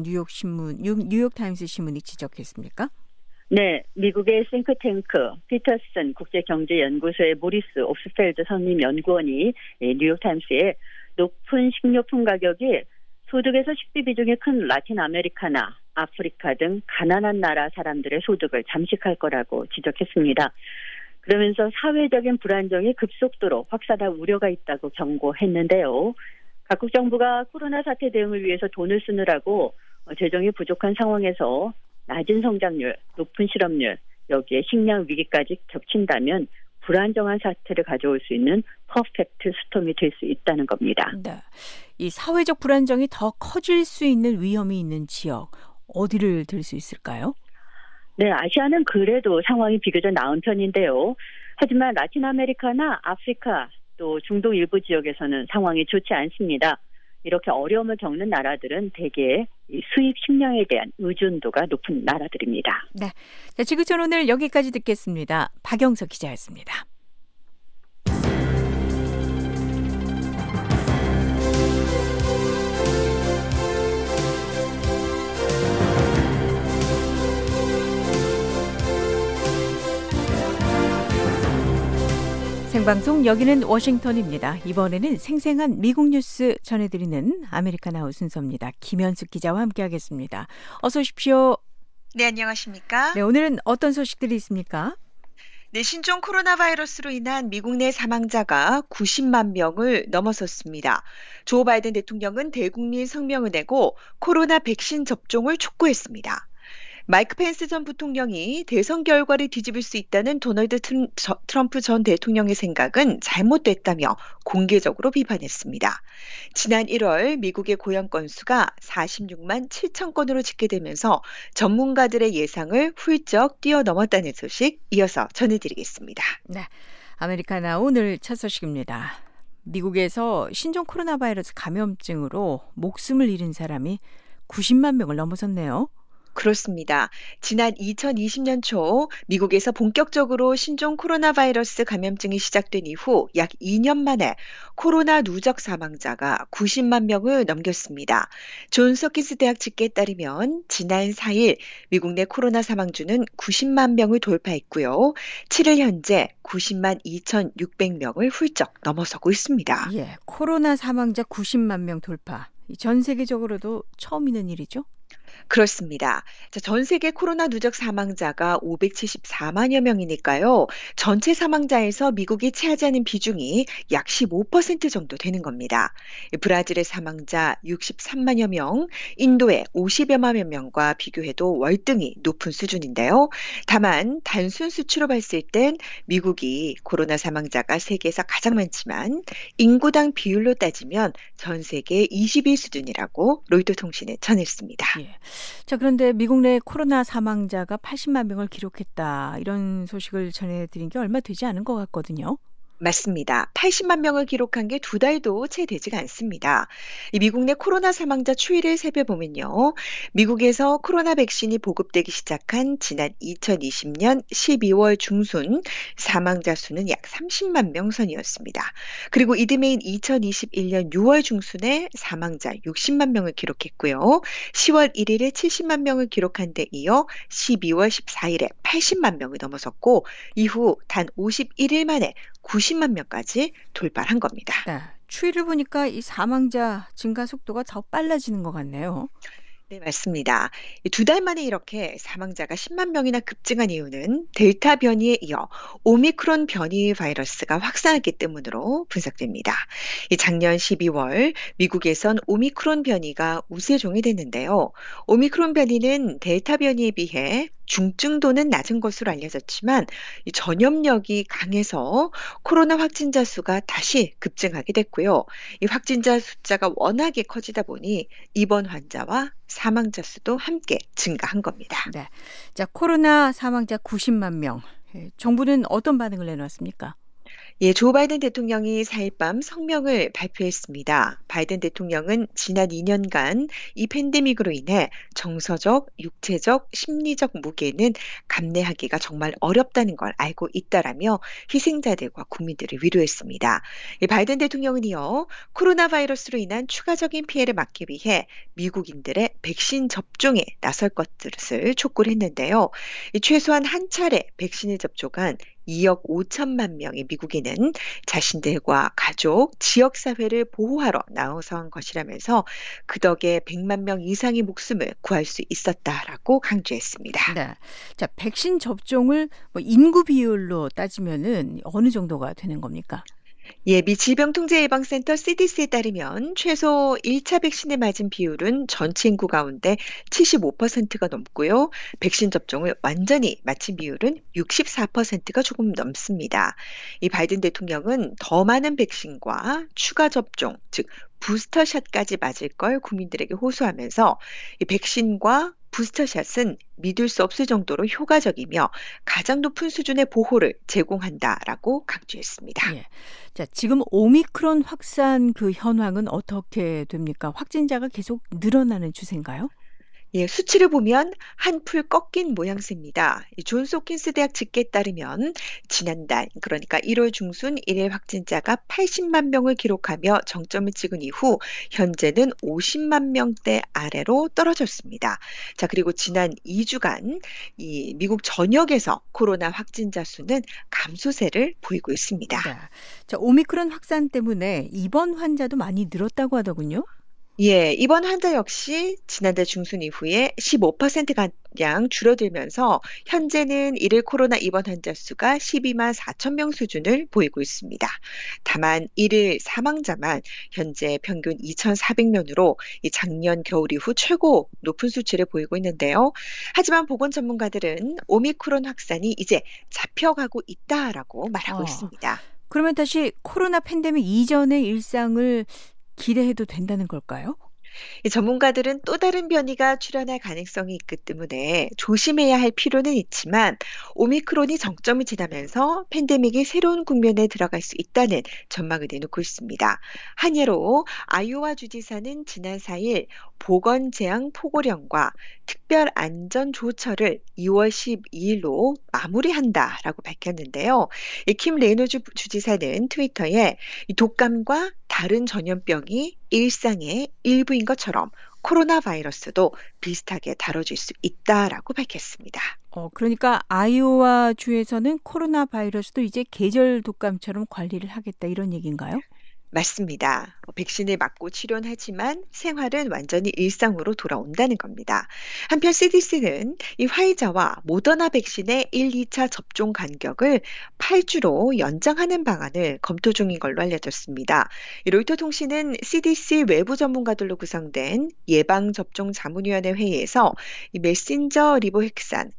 뉴욕타임스 신문이 지적했습니까? 네, 미국의 싱크탱크 피터슨 국제경제연구소의 모리스 옵스펠드 선임 연구원이 뉴욕타임스에 높은 식료품 가격이 소득에서 식비 비중이 큰 라틴 아메리카나 아프리카 등 가난한 나라 사람들의 소득을 잠식할 거라고 지적했습니다. 그러면서 사회적인 불안정이 급속도로 확산할 우려가 있다고 경고했는데요. 각국 정부가 코로나 사태 대응을 위해서 돈을 쓰느라고 재정이 부족한 상황에서 낮은 성장률, 높은 실업률, 여기에 식량 위기까지 겹친다면 불안정한 사태를 가져올 수 있는 퍼펙트 스톰이 될 수 있다는 겁니다. 네, 이 사회적 불안정이 더 커질 수 있는 위험이 있는 지역, 어디를 들 수 있을까요? 네, 아시아는 그래도 상황이 비교적 나은 편인데요. 하지만 라틴 아메리카나 아프리카 또 중동 일부 지역에서는 상황이 좋지 않습니다. 이렇게 어려움을 겪는 나라들은 대개 수입 식량에 대한 의존도가 높은 나라들입니다. 네, 자, 지구촌 오늘 여기까지 듣겠습니다. 박영석 기자였습니다. 생방송 여기는 워싱턴입니다. 이번에는 생생한 미국 뉴스 전해드리는 아메리카나우 순서입니다. 김현숙 기자와 함께하겠습니다. 어서 오십시오. 네, 안녕하십니까? 네, 오늘은 어떤 소식들이 있습니까? 네, 신종 코로나 바이러스로 인한 미국 내 사망자가 90만 명을 넘어섰습니다. 조 바이든 대통령은 대국민 성명을 내고 코로나 백신 접종을 촉구했습니다. 마이크 펜스 전 부통령이 대선 결과를 뒤집을 수 있다는 도널드 트럼프 전 대통령의 생각은 잘못됐다며 공개적으로 비판했습니다. 지난 1월 미국의 고령 건수가 46만 7천 건으로 집계되면서 전문가들의 예상을 훌쩍 뛰어넘었다는 소식 이어서 전해드리겠습니다. 네, 아메리카나 오늘 첫 소식입니다. 미국에서 신종 코로나 바이러스 감염증으로 목숨을 잃은 사람이 90만 명을 넘어섰네요. 그렇습니다. 지난 2020년 초 미국에서 본격적으로 신종 코로나 바이러스 감염증이 시작된 이후 약 2년 만에 코로나 누적 사망자가 90만 명을 넘겼습니다. 존스 홉킨스 대학 집계에 따르면 지난 4일 미국 내 코로나 사망주는 90만 명을 돌파했고요. 7일 현재 90만 2,600명을 훌쩍 넘어서고 있습니다. 예, 코로나 사망자 90만 명 돌파. 전 세계적으로도 처음 있는 일이죠? 그렇습니다. 자, 전 세계 코로나 누적 사망자가 574만여 명이니까요. 전체 사망자에서 미국이 차지하는 비중이 약 15% 정도 되는 겁니다. 브라질의 사망자 63만여 명, 인도의 50여만 명과 비교해도 월등히 높은 수준인데요. 다만 단순 수치로 봤을 땐 미국이 코로나 사망자가 세계에서 가장 많지만 인구당 비율로 따지면 전 세계 20위 수준이라고 로이터 통신에 전했습니다. 예. 자, 그런데 미국 내 코로나 사망자가 80만 명을 기록했다. 이런 소식을 전해드린 게 얼마 되지 않은 것 같거든요. 맞습니다. 80만 명을 기록한 게 2달도 채 되지가 않습니다. 이 미국 내 코로나 사망자 추이를 살펴보면요. 미국에서 코로나 백신이 보급되기 시작한 지난 2020년 12월 중순 사망자 수는 약 30만 명 선이었습니다. 그리고 이듬해인 2021년 6월 중순에 사망자 60만 명을 기록했고요. 10월 1일에 70만 명을 기록한 데 이어 12월 14일에 80만 명을 넘어섰고 이후 단 51일 만에 90만 명까지 돌파한 겁니다. 네, 추이를 보니까 이 사망자 증가 속도가 더 빨라지는 것 같네요. 네, 맞습니다. 2달 만에 이렇게 사망자가 10만 명이나 급증한 이유는 델타 변이에 이어 오미크론 변이 바이러스가 확산했기 때문으로 분석됩니다. 작년 12월 미국에선 오미크론 변이가 우세종이 됐는데요. 오미크론 변이는 델타 변이에 비해 중증도는 낮은 것으로 알려졌지만 이 전염력이 강해서 코로나 확진자 수가 다시 급증하게 됐고요. 이 확진자 숫자가 워낙에 커지다 보니 입원 환자와 사망자 수도 함께 증가한 겁니다. 네. 자, 코로나 사망자 90만 명. 정부는 어떤 반응을 내놓았습니까? 예, 조 바이든 대통령이 4일 밤 성명을 발표했습니다. 바이든 대통령은 지난 2년간 이 팬데믹으로 인해 정서적, 육체적, 심리적 무게는 감내하기가 정말 어렵다는 걸 알고 있다라며 희생자들과 국민들을 위로했습니다. 바이든 대통령은 이어 코로나 바이러스로 인한 추가적인 피해를 막기 위해 미국인들의 백신 접종에 나설 것을 촉구를 했는데요. 최소한 한 차례 백신을 접종한 2억 5천만 명의 미국인은 자신들과 가족, 지역사회를 보호하러 나선 것이라면서 그 덕에 100만 명 이상의 목숨을 구할 수 있었다라고 강조했습니다. 네. 자, 백신 접종을 인구 비율로 따지면은 어느 정도가 되는 겁니까? 예, 미 질병통제예방센터 CDC에 따르면 최소 1차 백신을 맞은 비율은 전체 인구 가운데 75%가 넘고요. 백신 접종을 완전히 마친 비율은 64%가 조금 넘습니다. 이 바이든 대통령은 더 많은 백신과 추가 접종, 즉 부스터샷까지 맞을 걸 국민들에게 호소하면서 이 백신과 부스터샷은 믿을 수 없을 정도로 효과적이며 가장 높은 수준의 보호를 제공한다라고 강조했습니다. 예. 자, 지금 오미크론 확산 그 현황은 어떻게 됩니까? 확진자가 계속 늘어나는 추세인가요? 예, 수치를 보면 한풀 꺾인 모양새입니다. 존스 홉킨스 대학 집계에 따르면 지난달, 그러니까 1월 중순 일일 확진자가 80만 명을 기록하며 정점을 찍은 이후 현재는 50만 명대 아래로 떨어졌습니다. 자, 그리고 지난 2주간 이 미국 전역에서 코로나 확진자 수는 감소세를 보이고 있습니다. 네. 자, 오미크론 확산 때문에 입원 환자도 많이 늘었다고 하더군요. 예, 입원 환자 역시 지난달 중순 이후에 15%가량 줄어들면서 현재는 일일 코로나 입원 환자 수가 12만 4천 명 수준을 보이고 있습니다. 다만 일일 사망자만 현재 평균 2,400명으로 작년 겨울 이후 최고 높은 수치를 보이고 있는데요. 하지만 보건 전문가들은 오미크론 확산이 이제 잡혀가고 있다라고 말하고 있습니다. 그러면 다시 코로나 팬데믹 이전의 일상을 기대해도 된다는 걸까요? 이 전문가들은 또 다른 변이가 출현할 가능성이 있기 때문에 조심해야 할 필요는 있지만 오미크론이 정점을 지나면서 팬데믹이 새로운 국면에 들어갈 수 있다는 전망을 내놓고 있습니다. 한 예로 아이오와 주지사는 지난 4일 보건재앙 포고령과 특별안전조처를 2월 12일로 마무리한다라고 밝혔는데요. 킴 레노즈 주지사는 트위터에 독감과 다른 전염병이 일상의 일부인 것처럼 코로나 바이러스도 비슷하게 다뤄질 수 있다라고 밝혔습니다. 그러니까 아이오와 주에서는 코로나 바이러스도 이제 계절 독감처럼 관리를 하겠다 이런 얘기인가요? 맞습니다. 백신을 맞고 치료는 하지만 생활은 완전히 일상으로 돌아온다는 겁니다. 한편 CDC는 이 화이자와 모더나 백신의 1, 2차 접종 간격을 8주로 연장하는 방안을 검토 중인 걸로 알려졌습니다. 이 로이터 통신은 CDC 외부 전문가들로 구성된 예방접종자문위원회 회의에서 이 메신저 리보핵산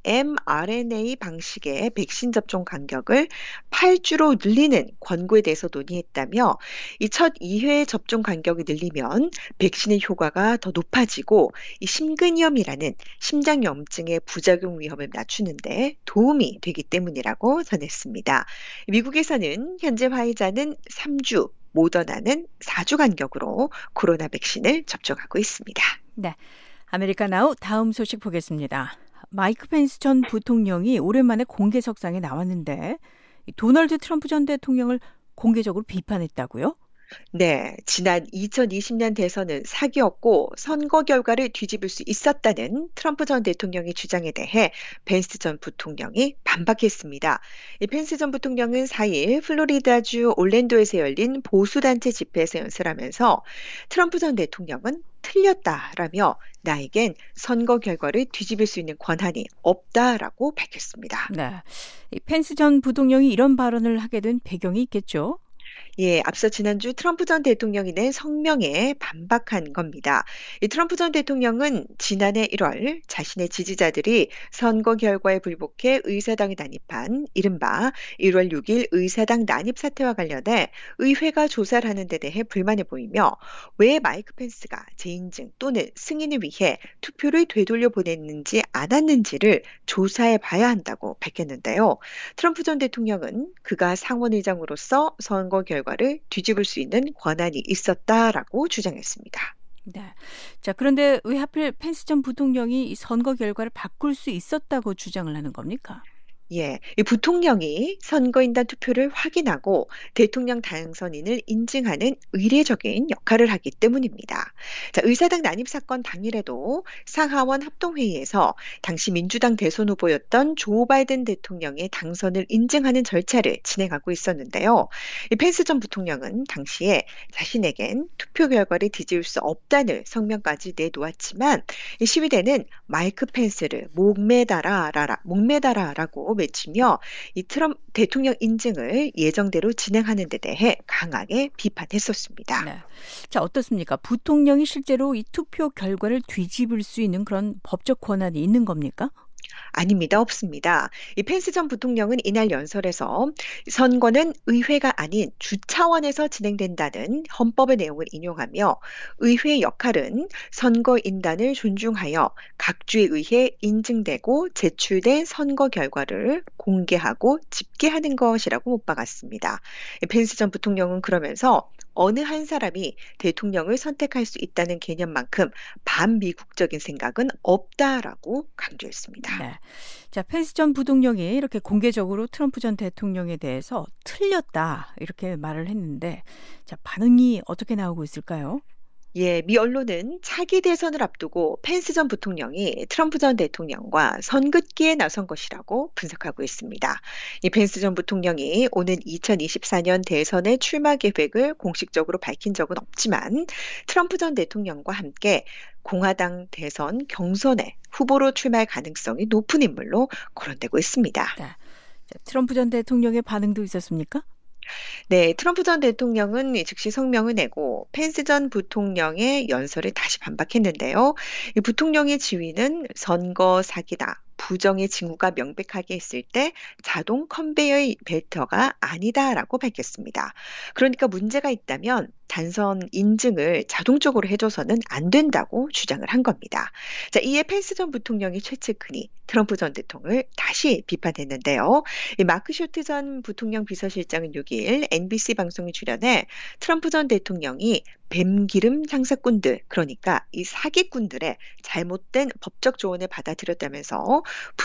mRNA 방식의 백신 접종 간격을 8주로 늘리는 권고에 대해서 논의했다며 이 첫 2회 접종 간격을 늘리면 백신의 효과가 더 높아지고 이 심근위험이라는 심장염증의 부작용 위험을 낮추는데 도움이 되기 때문이라고 전했습니다. 미국에서는 현재 화이자는 3주, 모더나는 4주 간격으로 코로나 백신을 접종하고 있습니다. 네, 아메리카나우 다음 소식 보겠습니다. 마이크 펜스 전 부통령이 오랜만에 공개석상에 나왔는데 도널드 트럼프 전 대통령을 공개적으로 비판했다고요? 네, 지난 2020년 대선은 사기였고 선거 결과를 뒤집을 수 있었다는 트럼프 전 대통령의 주장에 대해 펜스 전 부통령이 반박했습니다. 이 펜스 전 부통령은 4일 플로리다주 올랜도에서 열린 보수단체 집회에서 연설하면서 트럼프 전 대통령은 틀렸다라며 나에겐 선거 결과를 뒤집을 수 있는 권한이 없다라고 밝혔습니다. 네, 이 펜스 전 부통령이 이런 발언을 하게 된 배경이 있겠죠? 예, 앞서 지난주 트럼프 전 대통령이 낸 성명에 반박한 겁니다. 이 트럼프 전 대통령은 지난해 1월 자신의 지지자들이 선거 결과에 불복해 의사당에 난입한 이른바 1월 6일 의사당 난입 사태와 관련해 의회가 조사를 하는 데 대해 불만을 보이며 왜 마이크 펜스가 재인증 또는 승인을 위해 투표를 되돌려 보냈는지 않았는지를 조사해 봐야 한다고 밝혔는데요. 트럼프 전 대통령은 그가 상원의장으로서 선거 결과를 뒤집을 수 있는 권한이 있었다라고 주장했습니다. 네. 자, 그런데 왜 하필 펜스 전 부통령이 이 선거 결과를 바꿀 수 있었다고 주장을 하는 겁니까? 예, 이 부통령이 선거인단 투표를 확인하고 대통령 당선인을 인증하는 의례적인 역할을 하기 때문입니다. 자, 의사당 난입 사건 당일에도 상하원 합동회의에서 당시 민주당 대선 후보였던 조 바이든 대통령의 당선을 인증하는 절차를 진행하고 있었는데요. 이 펜스 전 부통령은 당시에 자신에겐 투표 결과를 뒤집을 수 없다는 성명까지 내놓았지만 이 시위대는 마이크 펜스를 목매달아라고 외치며 이 트럼프 대통령 인증을 예정대로 진행하는 데 대해 강하게 비판했었습니다. 네. 자, 어떻습니까? 부통령이 실제로 이 투표 결과를 뒤집을 수 있는 그런 법적 권한이 있는 겁니까? 아닙니다. 없습니다. 이 펜스 전 부통령은 이날 연설에서 선거는 의회가 아닌 주 차원에서 진행된다는 헌법의 내용을 인용하며 의회의 역할은 선거인단을 존중하여 각 주에 의해 인증되고 제출된 선거 결과를 공개하고 집계하는 것이라고 못 박았습니다. 펜스 전 부통령은 그러면서 어느 한 사람이 대통령을 선택할 수 있다는 개념만큼 반미국적인 생각은 없다라고 강조했습니다. 네. 자, 펜스 전 부통령이 이렇게 공개적으로 트럼프 전 대통령에 대해서 틀렸다 이렇게 말을 했는데 자, 반응이 어떻게 나오고 있을까요? 예, 미 언론은 차기 대선을 앞두고 펜스 전 부통령이 트럼프 전 대통령과 선긋기에 나선 것이라고 분석하고 있습니다. 이 펜스 전 부통령이 오는 2024년 대선의 출마 계획을 공식적으로 밝힌 적은 없지만 트럼프 전 대통령과 함께 공화당 대선 경선에 후보로 출마할 가능성이 높은 인물로 거론되고 있습니다. 네. 자, 트럼프 전 대통령의 반응도 있었습니까? 네, 트럼프 전 대통령은 즉시 성명을 내고 펜스 전 부통령의 연설을 다시 반박했는데요. 이 부통령의 지위는 선거 사기다. 부정의 징후가 명백하게 있을 때 자동 컨베이어 벨트가 아니다라고 밝혔습니다. 그러니까 문제가 있다면 단선 인증을 자동적으로 해줘서는 안 된다고 주장을 한 겁니다. 자, 이에 펜스 전 부통령이 최측근이 트럼프 전 대통령을 다시 비판했는데요. 이 마크 쇼트 전 부통령 비서실장은 6일 NBC 방송에 출연해 트럼프 전 대통령이 뱀기름 장사꾼들, 그러니까 이 사기꾼들의 잘못된 법적 조언을 받아들였다면서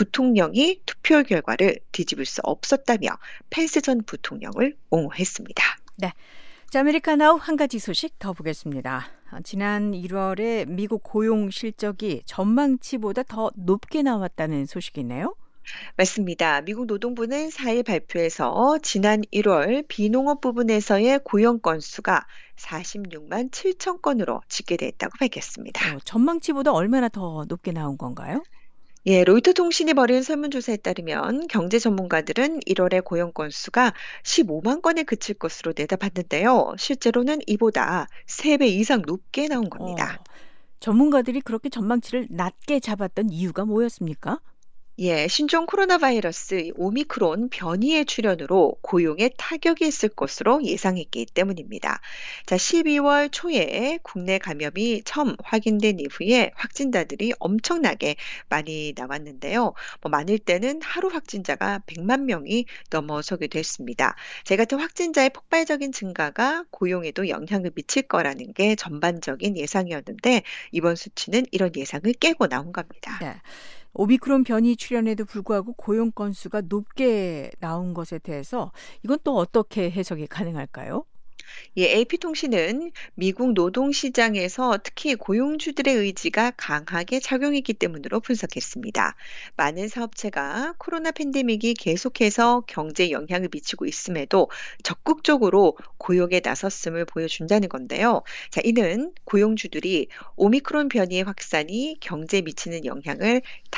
부통령이 투표 결과를 뒤집을 수 없었다며 펜스 전 부통령을 옹호했습니다. 네. 자, 아메리카나우 한 가지 소식 더 보겠습니다. 지난 1월에 미국 고용 실적이 전망치보다 더 높게 나왔다는 소식이네요. 맞습니다. 미국 노동부는 4일 발표에서 지난 1월 비농업 부분에서의 고용 건수가 46만 7천 건으로 집계됐다고 밝혔습니다. 전망치보다 얼마나 더 높게 나온 건가요? 예, 로이터 통신이 벌인 설문조사에 따르면 경제 전문가들은 1월의 고용 건수가 15만 건에 그칠 것으로 내다봤는데요. 실제로는 이보다 3배 이상 높게 나온 겁니다. 전문가들이 그렇게 전망치를 낮게 잡았던 이유가 뭐였습니까? 예, 신종 코로나 바이러스 오미크론 변이의 출현으로 고용에 타격이 있을 것으로 예상했기 때문입니다. 자, 12월 초에 국내 감염이 처음 확인된 이후에 확진자들이 엄청나게 많이 나왔는데요. 많을 때는 하루 확진자가 100만 명이 넘어서기도 했습니다. 제 같은 확진자의 폭발적인 증가가 고용에도 영향을 미칠 거라는 게 전반적인 예상이었는데 이번 수치는 이런 예상을 깨고 나온 겁니다. 네. 오미크론 변이 출현에도 불구하고 고용 건수가 높게 나온 것에 대해서 이건 또 어떻게 해석이 가능할까요? 예, AP통신은 미국 노동시장에서 특히 고용주들의 의지가 강하게 작용했기 때문으로 분석했습니다. 많은 사업체가 코로나 팬데믹이 계속해서 경제에 영향을 미치고 있음에도 적극적으로 고용에 나섰음을 보여준다는 건데요. 자, 이는 고용주들이 오미크론 변이의 확산이 경제에 미치는 영향을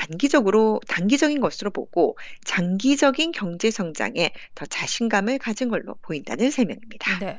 단기적인 것으로 보고 장기적인 경제 성장에 더 자신감을 가진 걸로 보인다는 설명입니다. 네.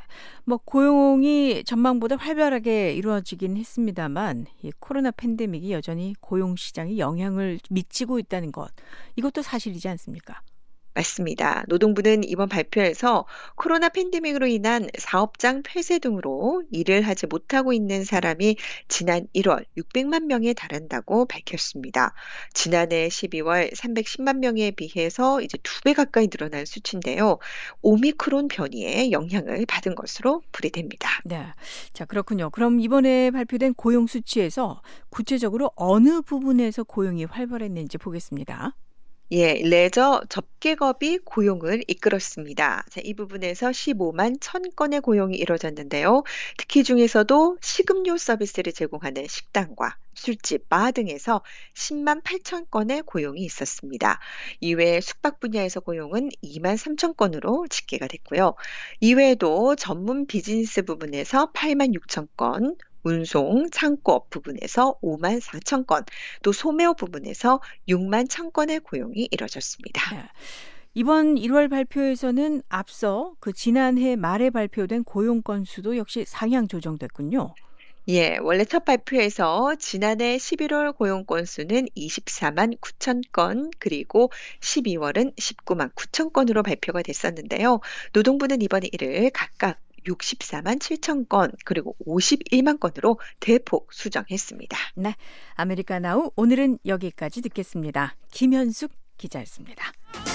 고용이 전망보다 활발하게 이루어지긴 했습니다만 이 코로나 팬데믹이 여전히 고용 시장에 영향을 미치고 있다는 것, 이것도 사실이지 않습니까? 맞습니다. 노동부는 이번 발표에서 코로나 팬데믹으로 인한 사업장 폐쇄 등으로 일을 하지 못하고 있는 사람이 지난 1월 600만 명에 달한다고 밝혔습니다. 지난해 12월 310만 명에 비해서 이제 2배 가까이 늘어난 수치인데요. 오미크론 변이에 영향을 받은 것으로 풀이됩니다. 네. 자, 그렇군요. 그럼 이번에 발표된 고용 수치에서 구체적으로 어느 부분에서 고용이 활발했는지 보겠습니다. 예, 레저 접객업이 고용을 이끌었습니다. 자, 이 부분에서 15만 1,000건의 고용이 이루어졌는데요. 특히 중에서도 식음료 서비스를 제공하는 식당과 술집, 바 등에서 10만 8천 건의 고용이 있었습니다. 이외에 숙박 분야에서 고용은 2만 3천 건으로 집계가 됐고요. 이외에도 전문 비즈니스 부분에서 8만 6천 건, 운송, 창고업 부분에서 5만 4천 건, 또 소매업 부분에서 6만 1천 건의 고용이 이뤄졌습니다. 네. 이번 1월 발표에서는 앞서 지난해 말에 발표된 고용 건수도 역시 상향 조정됐군요. 예, 원래 첫 발표에서 지난해 11월 고용 건수는 24만 9천 건, 그리고 12월은 19만 9천 건으로 발표가 됐었는데요. 노동부는 이번에 이를 각각 64만 7천 건, 그리고 51만 건으로 대폭 수정했습니다. 네, 아메리카나우 오늘은 여기까지 듣겠습니다. 김현숙 기자였습니다.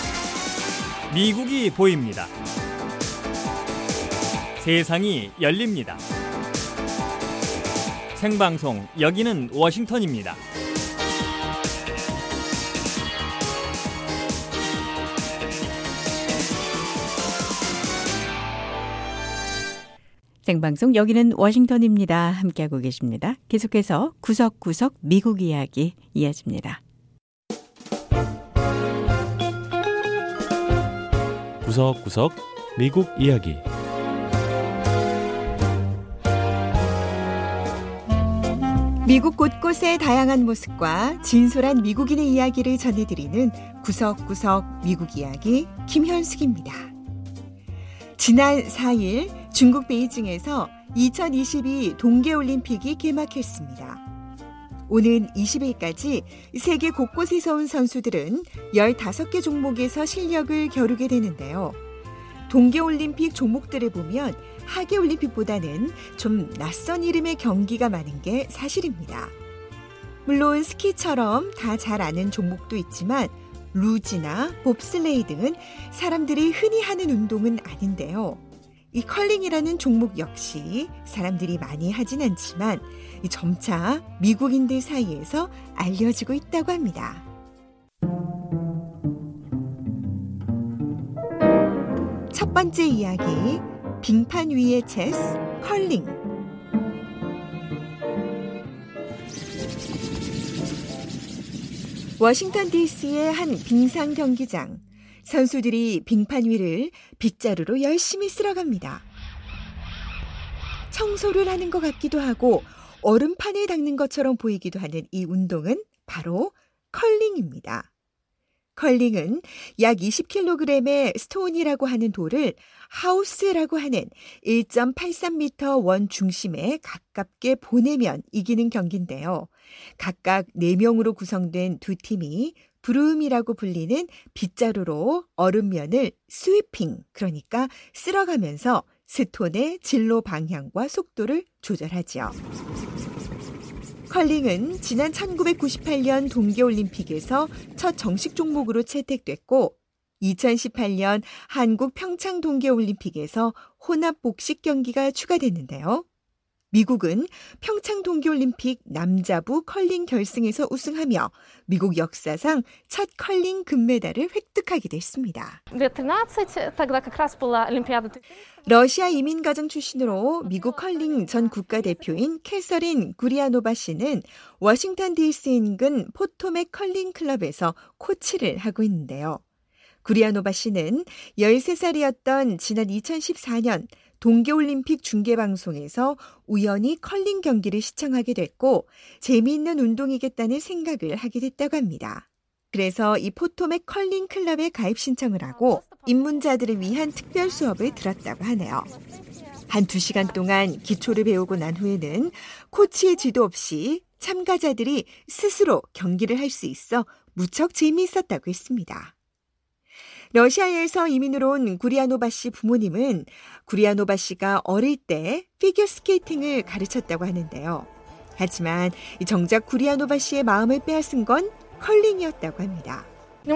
미국이 보입니다. 세상이 열립니다. 생방송, 여기는 워싱턴입니다. 생방송 여기는 워싱턴입니다. 함께하고 계십니다. 계속해서 구석구석 미국 이야기 이어집니다. 구석구석 미국 이야기. 미국 곳곳의 다양한 모습과 진솔한 미국인의 이야기를 전해드리는 구석구석 미국 이야기 김현숙입니다. 지난 4일 중국 베이징에서 2022 동계올림픽이 개막했습니다. 오는 20일까지 세계 곳곳에서 온 선수들은 15개 종목에서 실력을 겨루게 되는데요. 동계올림픽 종목들을 보면 하계올림픽보다는 좀 낯선 이름의 경기가 많은 게 사실입니다. 물론 스키처럼 다 잘 아는 종목도 있지만 루지나 봅슬레이 등은 사람들이 흔히 하는 운동은 아닌데요. 이 컬링이라는 종목 역시 사람들이 많이 하진 않지만 점차 미국인들 사이에서 알려지고 있다고 합니다. 첫 번째 이야기, 빙판 위의 체스, 컬링. 워싱턴 DC의 한 빙상 경기장. 선수들이 빙판 위를 빗자루로 열심히 쓸어갑니다. 청소를 하는 것 같기도 하고 얼음판을 닦는 것처럼 보이기도 하는 이 운동은 바로 컬링입니다. 컬링은 약 20kg의 스톤이라고 하는 돌을 하우스라고 하는 1.83m 원 중심에 가깝게 보내면 이기는 경기인데요. 각각 4명으로 구성된 두 팀이 브룸이라고 불리는 빗자루로 얼음면을 스위핑, 그러니까 쓸어가면서 스톤의 진로 방향과 속도를 조절하죠. 컬링은 지난 1998년 동계올림픽에서 첫 정식 종목으로 채택됐고 2018년 한국 평창 동계올림픽에서 혼합 복식 경기가 추가됐는데요. 미국은 평창 동계올림픽 남자부 컬링 결승에서 우승하며 미국 역사상 첫 컬링 금메달을 획득하기도 했습니다. 러시아 이민가정 출신으로 미국 컬링 전 국가대표인 캐서린 구리아노바 씨는 워싱턴 DC 인근 포토맥 컬링 클럽에서 코치를 하고 있는데요. 구리아노바 씨는 13살이었던 지난 2014년 동계올림픽 중계방송에서 우연히 컬링 경기를 시청하게 됐고 재미있는 운동이겠다는 생각을 하게 됐다고 합니다. 그래서 이 포토맥 컬링 클럽에 가입 신청을 하고 입문자들을 위한 특별 수업을 들었다고 하네요. 한 2시간 동안 기초를 배우고 난 후에는 코치의 지도 없이 참가자들이 스스로 경기를 할 수 있어 무척 재미있었다고 했습니다. 러시아에서 이민으로 온 구리아노바 씨 부모님은 구리아노바 씨가 어릴 때 피겨스케이팅을 가르쳤다고 하는데요. 하지만 정작 구리아노바 씨의 마음을 빼앗은 건 컬링이었다고 합니다.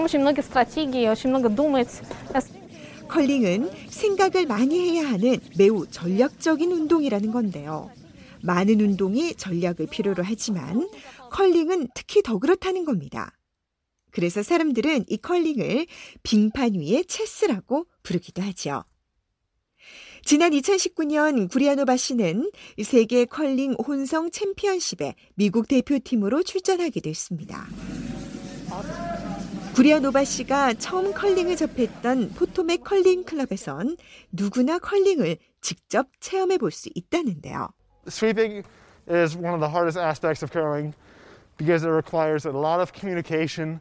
컬링은 생각을 많이 해야 하는 매우 전략적인 운동이라는 건데요. 많은 운동이 전략을 필요로 하지만 컬링은 특히 더 그렇다는 겁니다. 그래서 사람들은 이 컬링을 빙판 위의 체스라고 부르기도 하죠. 지난 2019년 구리아노바 씨는 세계 컬링 혼성 챔피언십에 미국 대표팀으로 출전하기도 했습니다. 구리아노바 씨가 처음 컬링을 접했던 포토맥 컬링 클럽에선 누구나 컬링을 직접 체험해 볼 수 있다는데요. Sweeping is one of the hardest aspects of curling because it requires a lot of communication.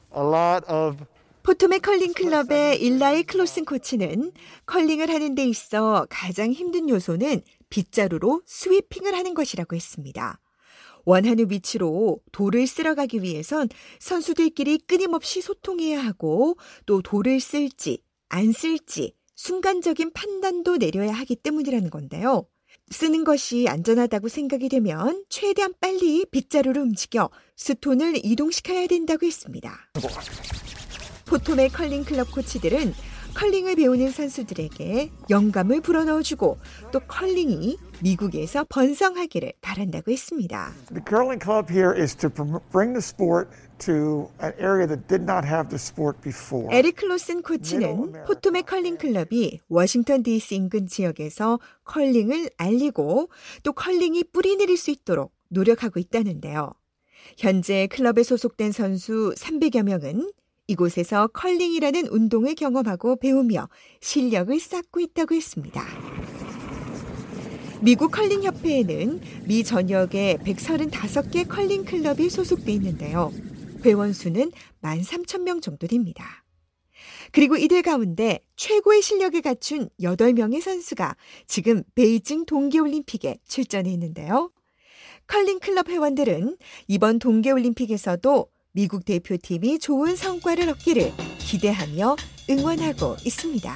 포토맥 컬링 클럽의 일라이 클로슨 코치는 컬링을 하는 데 있어 가장 힘든 요소는 빗자루로 스위핑을 하는 것이라고 했습니다. 원하는 위치로 돌을 쓸어가기 위해선 선수들끼리 끊임없이 소통해야 하고 또 돌을 쓸지 안 쓸지 순간적인 판단도 내려야 하기 때문이라는 건데요. 쓰는 것이 안전하다고 생각이 되면 최대한 빨리 빗자루를 움직여 스톤을 이동시켜야 된다고 했습니다. 포토맥 컬링 클럽 코치들은 컬링을 배우는 선수들에게 영감을 불어넣어주고 또 컬링이 미국에서 번성하기를 바란다고 했습니다. The curling club here is to bring the sport to an area that did not have the sport before. 에릭 클로슨 코치는 포토맥 컬링 클럽이 워싱턴 DC 인근 지역에서 컬링을 알리고 또 컬링이 뿌리 내릴 수 있도록 노력하고 있다는데요. 현재 클럽에 소속된 선수 300여 명은 이곳에서 컬링이라는 운동을 경험하고 배우며 실력을 쌓고 있다고 했습니다. 미국 컬링 협회에는 미 전역에 135개 컬링 클럽이 소속돼 있는데요. 회원 수는 13,000명 정도 됩니다. 그리고 이들 가운데 최고의 실력을 갖춘 8명의 선수가 지금 베이징 동계올림픽에 출전해 있는데요. 컬링 클럽 회원들은 이번 동계올림픽에서도 미국 대표팀이 좋은 성과를 얻기를 기대하며 응원하고 있습니다.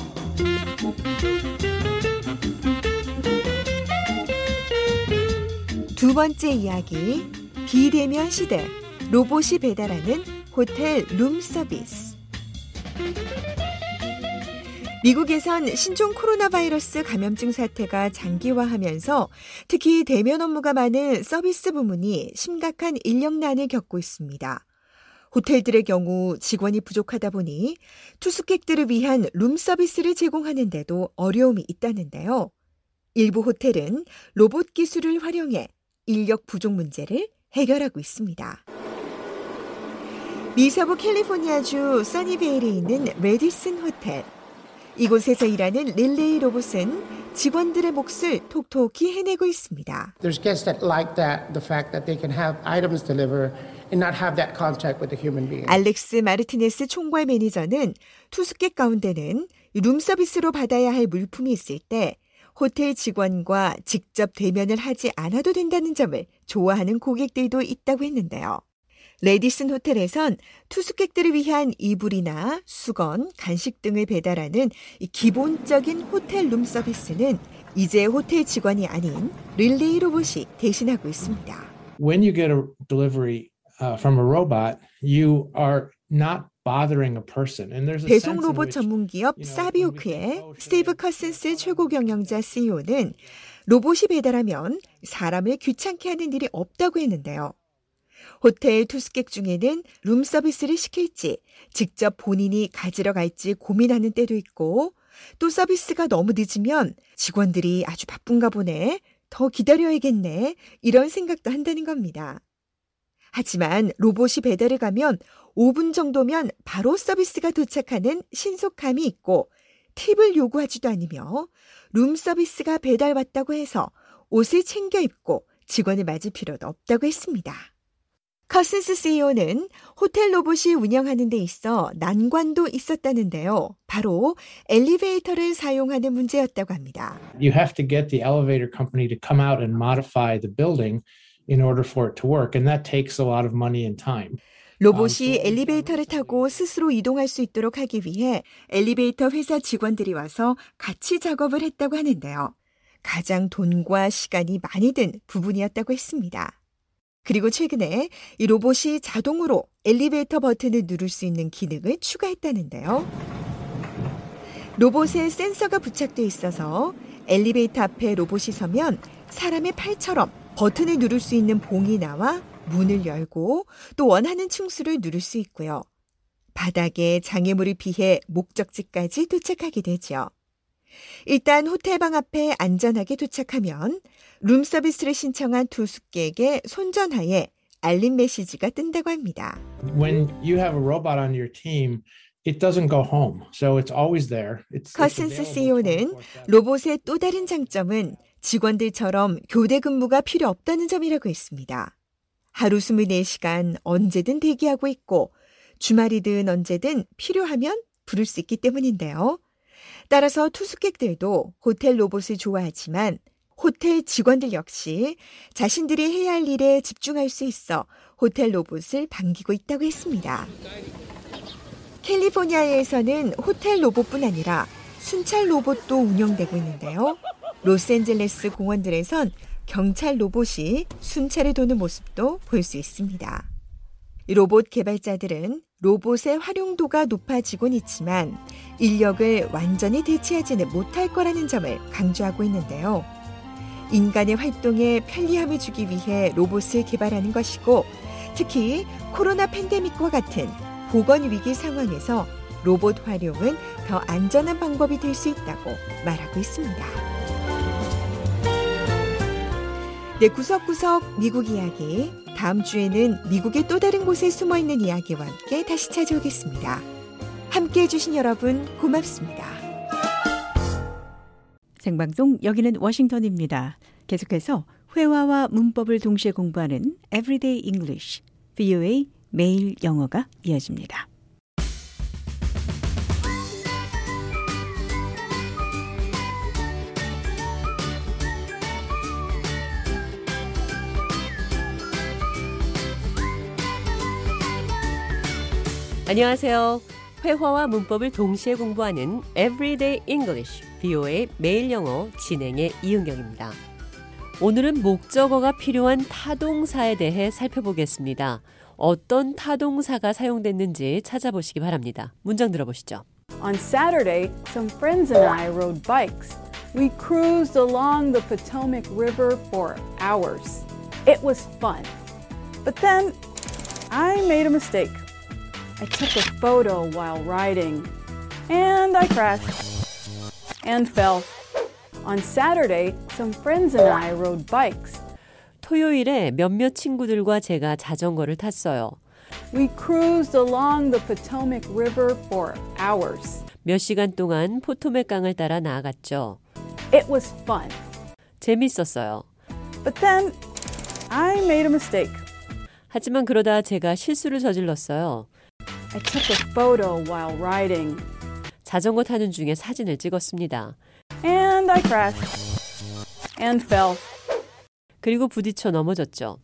두 번째 이야기, 비대면 시대, 로봇이 배달하는 호텔 룸 서비스. 미국에선 신종 코로나 바이러스 감염증 사태가 장기화하면서 특히 대면 업무가 많은 서비스 부문이 심각한 인력난을 겪고 있습니다. 호텔들의 경우 직원이 부족하다 보니 투숙객들을 위한 룸 서비스를 제공하는데도 어려움이 있다는데요. 일부 호텔은 로봇 기술을 활용해 인력 부족 문제를 해결하고 있습니다. 미서부 캘리포니아주 써니베일에 있는 레디슨 호텔. 이곳에서 일하는 릴레이 로봇은 직원들의 몫을 톡톡히 해내고 있습니다. There's guests that like that, the fact that they can have items delivered and not have that contact with the human being. 알렉스 마르티네스 총괄 매니저는 투숙객 가운데는 룸서비스로 받아야 할 물품이 있을 때 호텔 직원과 직접 대면을 하지 않아도 된다는 점을 좋아하는 고객들도 있다고 했는데요. 레디슨 호텔에선 투숙객들을 위한 이불이나 수건, 간식 등을 배달하는 기본적인 호텔 룸 서비스는 이제 호텔 직원이 아닌 릴레이 로봇이 대신하고 있습니다. When you get a delivery from a robot, you are not bothering a person. And there's a 배송 sense in 로봇 which, 전문기업 you know, 사비오크의 스티브 커슨스 최고 경영자 CEO는 로봇이 배달하면 사람을 귀찮게 하는 일이 없다고 했는데요. 호텔 투숙객 중에는 룸 서비스를 시킬지 직접 본인이 가지러 갈지 고민하는 때도 있고 또 서비스가 너무 늦으면 직원들이 아주 바쁜가 보네, 더 기다려야겠네 이런 생각도 한다는 겁니다. 하지만 로봇이 배달을 가면 5분 정도면 바로 서비스가 도착하는 신속함이 있고 팁을 요구하지도 않으며 룸 서비스가 배달 왔다고 해서 옷을 챙겨 입고 직원을 맞을 필요도 없다고 했습니다. 커슨스 CEO는 호텔 로봇이 운영하는 데 있어 난관도 있었다는데요. 바로 엘리베이터를 사용하는 문제였다고 합니다. you have to get the elevator company to come out and modify the building in order for it to work. And that takes a lot of money and time. 로봇이 엘리베이터를 타고 스스로 이동할 수 있도록 하기 위해 엘리베이터 회사 직원들이 와서 같이 작업을 했다고 하는데요. 가장 돈과 시간이 많이 든 부분이었다고 했습니다. 그리고 최근에 이 로봇이 자동으로 엘리베이터 버튼을 누를 수 있는 기능을 추가했다는데요. 로봇에 센서가 부착돼 있어서 엘리베이터 앞에 로봇이 서면 사람의 팔처럼 버튼을 누를 수 있는 봉이 나와 문을 열고 또 원하는 층수를 누를 수 있고요. 바닥에 장애물을 피해 목적지까지 도착하게 되죠. 일단 호텔방 앞에 안전하게 도착하면 룸 서비스를 신청한 투숙객의 손전화에 알림 메시지가 뜬다고 합니다. When you have a robot on your team, it doesn't go home. So it's always there. 커슨스 CEO는 로봇의 또 다른 장점은 직원들처럼 교대 근무가 필요 없다는 점이라고 했습니다. 하루 24시간 언제든 대기하고 있고 주말이든 언제든 필요하면 부를 수 있기 때문인데요. 따라서 투숙객들도 호텔 로봇을 좋아하지만 호텔 직원들 역시 자신들이 해야 할 일에 집중할 수 있어 호텔 로봇을 반기고 있다고 했습니다. 캘리포니아에서는 호텔 로봇뿐 아니라 순찰 로봇도 운영되고 있는데요. 로스앤젤레스 공원들에선 경찰 로봇이 순찰에 도는 모습도 볼 수 있습니다. 로봇 개발자들은 로봇의 활용도가 높아지곤 있지만 인력을 완전히 대체하지는 못할 거라는 점을 강조하고 있는데요. 인간의 활동에 편리함을 주기 위해 로봇을 개발하는 것이고 특히 코로나 팬데믹과 같은 보건 위기 상황에서 로봇 활용은 더 안전한 방법이 될 수 있다고 말하고 있습니다. 네, 구석구석 미국 이야기. 다음 주에는 미국의 또 다른 곳에 숨어있는 이야기와 함께 다시 찾아오겠습니다. 함께해 주신 여러분 고맙습니다. 생방송 여기는 워싱턴입니다. 계속해서 회화와 문법을 동시에 공부하는 Everyday English, VOA 매일 영어가 이어집니다. 안녕하세요. 회화와 문법을 동시에 공부하는 Everyday English, VOA 매일 영어 진행의 이은경입니다. 오늘은 목적어가 필요한 타동사에 대해 살펴보겠습니다. 어떤 타동사가 사용됐는지 찾아보시기 바랍니다. 문장 들어보시죠. On Saturday, some friends and I rode bikes. We cruised along the Potomac River for hours. It was fun. But then I made a mistake. I took a photo while riding, and I crashed and fell. On Saturday, some friends and I rode bikes. 토요일에 몇몇 친구들과 제가 자전거를 탔어요. We cruised along the Potomac River for hours. 몇 시간 동안 포토맥 강을 따라 나아갔죠. It was fun. 재밌었어요. But then I made a mistake. 하지만 그러다 제가 실수를 저질렀어요. I took a photo while riding. 자전거 타는 중에 사진을 찍었습니다. And I crashed and fell. 그리고 부딪혀 넘어졌죠.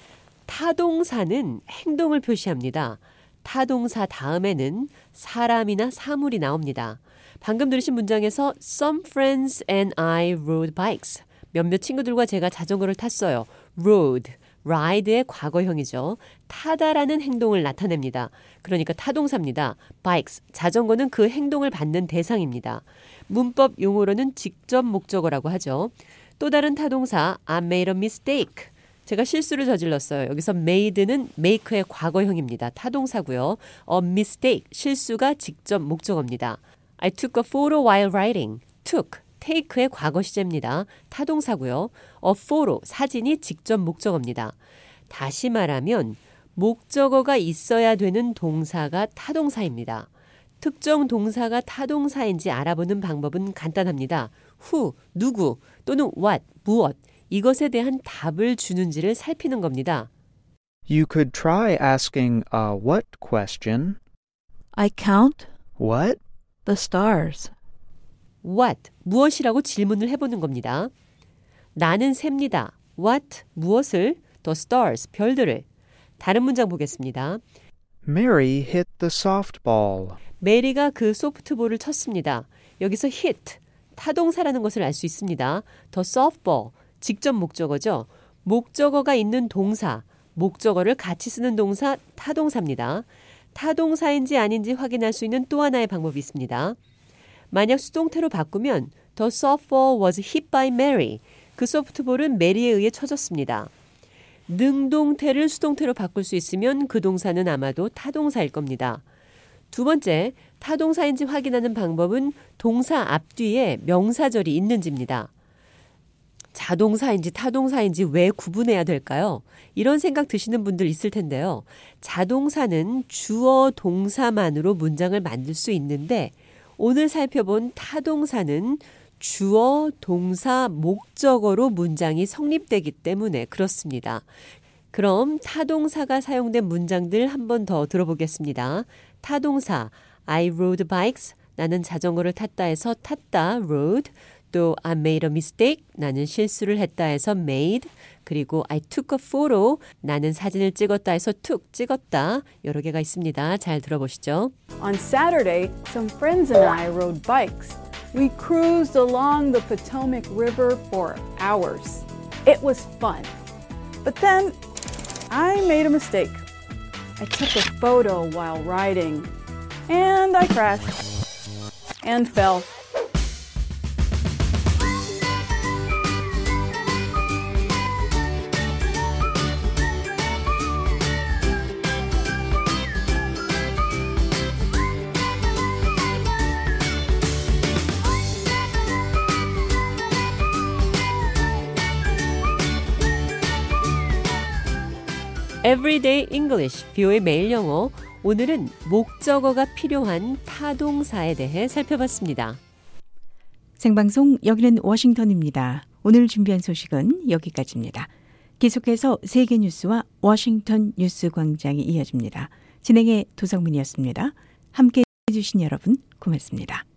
타동사는 행동을 표시합니다. 타동사 다음에는 사람이나 사물이 나옵니다. 방금 들으신 문장에서 Some friends and I rode bikes. 몇몇 친구들과 제가 자전거를 탔어요. rode, ride의 과거형이죠. 타다라는 행동을 나타냅니다. 그러니까 타동사입니다. bikes, 자전거는 그 행동을 받는 대상입니다. 문법 용어로는 직접 목적어라고 하죠. 또 다른 타동사 I made a mistake. 제가 실수를 저질렀어요. 여기서 made는 make의 과거형입니다. 타동사고요. a mistake, 실수가 직접 목적어입니다. I took a photo while riding. took, take의 과거 시제입니다. 타동사고요. a photo, 사진이 직접 목적어입니다. 다시 말하면 목적어가 있어야 되는 동사가 타동사입니다. 특정 동사가 타동사인지 알아보는 방법은 간단합니다. who, 누구 또는 what, 무엇, 이것에 대한 답을 주는지를 살피는 겁니다. You could try asking a what question. I count What? the stars. What, 무엇이라고 질문을 해보는 겁니다. 나는 셉니다. What, 무엇을, the stars, 별들을. 다른 문장 보겠습니다. Mary hit the softball. 메리가 그 소프트볼을 쳤습니다. 여기서 hit, 타동사라는 것을 알 수 있습니다. the softball, 직접 목적어죠. 목적어가 있는 동사, 목적어를 같이 쓰는 동사, 타동사입니다. 타동사인지 아닌지 확인할 수 있는 또 하나의 방법이 있습니다. 만약 수동태로 바꾸면 The softball was hit by Mary. 그 소프트볼은 메리에 의해 쳐졌습니다. 능동태를 수동태로 바꿀 수 있으면 그 동사는 아마도 타동사일 겁니다. 두 번째, 타동사인지 확인하는 방법은 동사 앞뒤에 명사절이 있는지입니다. 자동사인지 타동사인지 왜 구분해야 될까요? 이런 생각 드시는 분들 있을 텐데요. 자동사는 주어 동사만으로 문장을 만들 수 있는데 오늘 살펴본 타동사는 주어, 동사, 목적어로 문장이 성립되기 때문에 그렇습니다. 그럼 타동사가 사용된 문장들 한 번 더 들어보겠습니다. 타동사 I rode bikes, 나는 자전거를 탔다 해서 탔다, rode. 또 I made a mistake, 나는 실수를 했다 해서 made. 그리고 I took a photo, 나는 사진을 찍었다 해서 took, 찍었다. 여러 개가 있습니다. 잘 들어보시죠. On Saturday, some friends and I rode bikes. We cruised along the Potomac River for hours. It was fun. But then I made a mistake. I took a photo while riding. And I crashed and fell. Everyday English, BO의 매일 영어. 오늘은 목적어가 필요한 타동사에 대해 살펴봤습니다. 생방송 여기는 워싱턴입니다. 오늘 준비한 소식은 여기까지입니다. 계속해서 세계 뉴스와 워싱턴 뉴스 광장이 이어집니다. 진행의 도성민이었습니다. 함께해 주신 여러분 고맙습니다.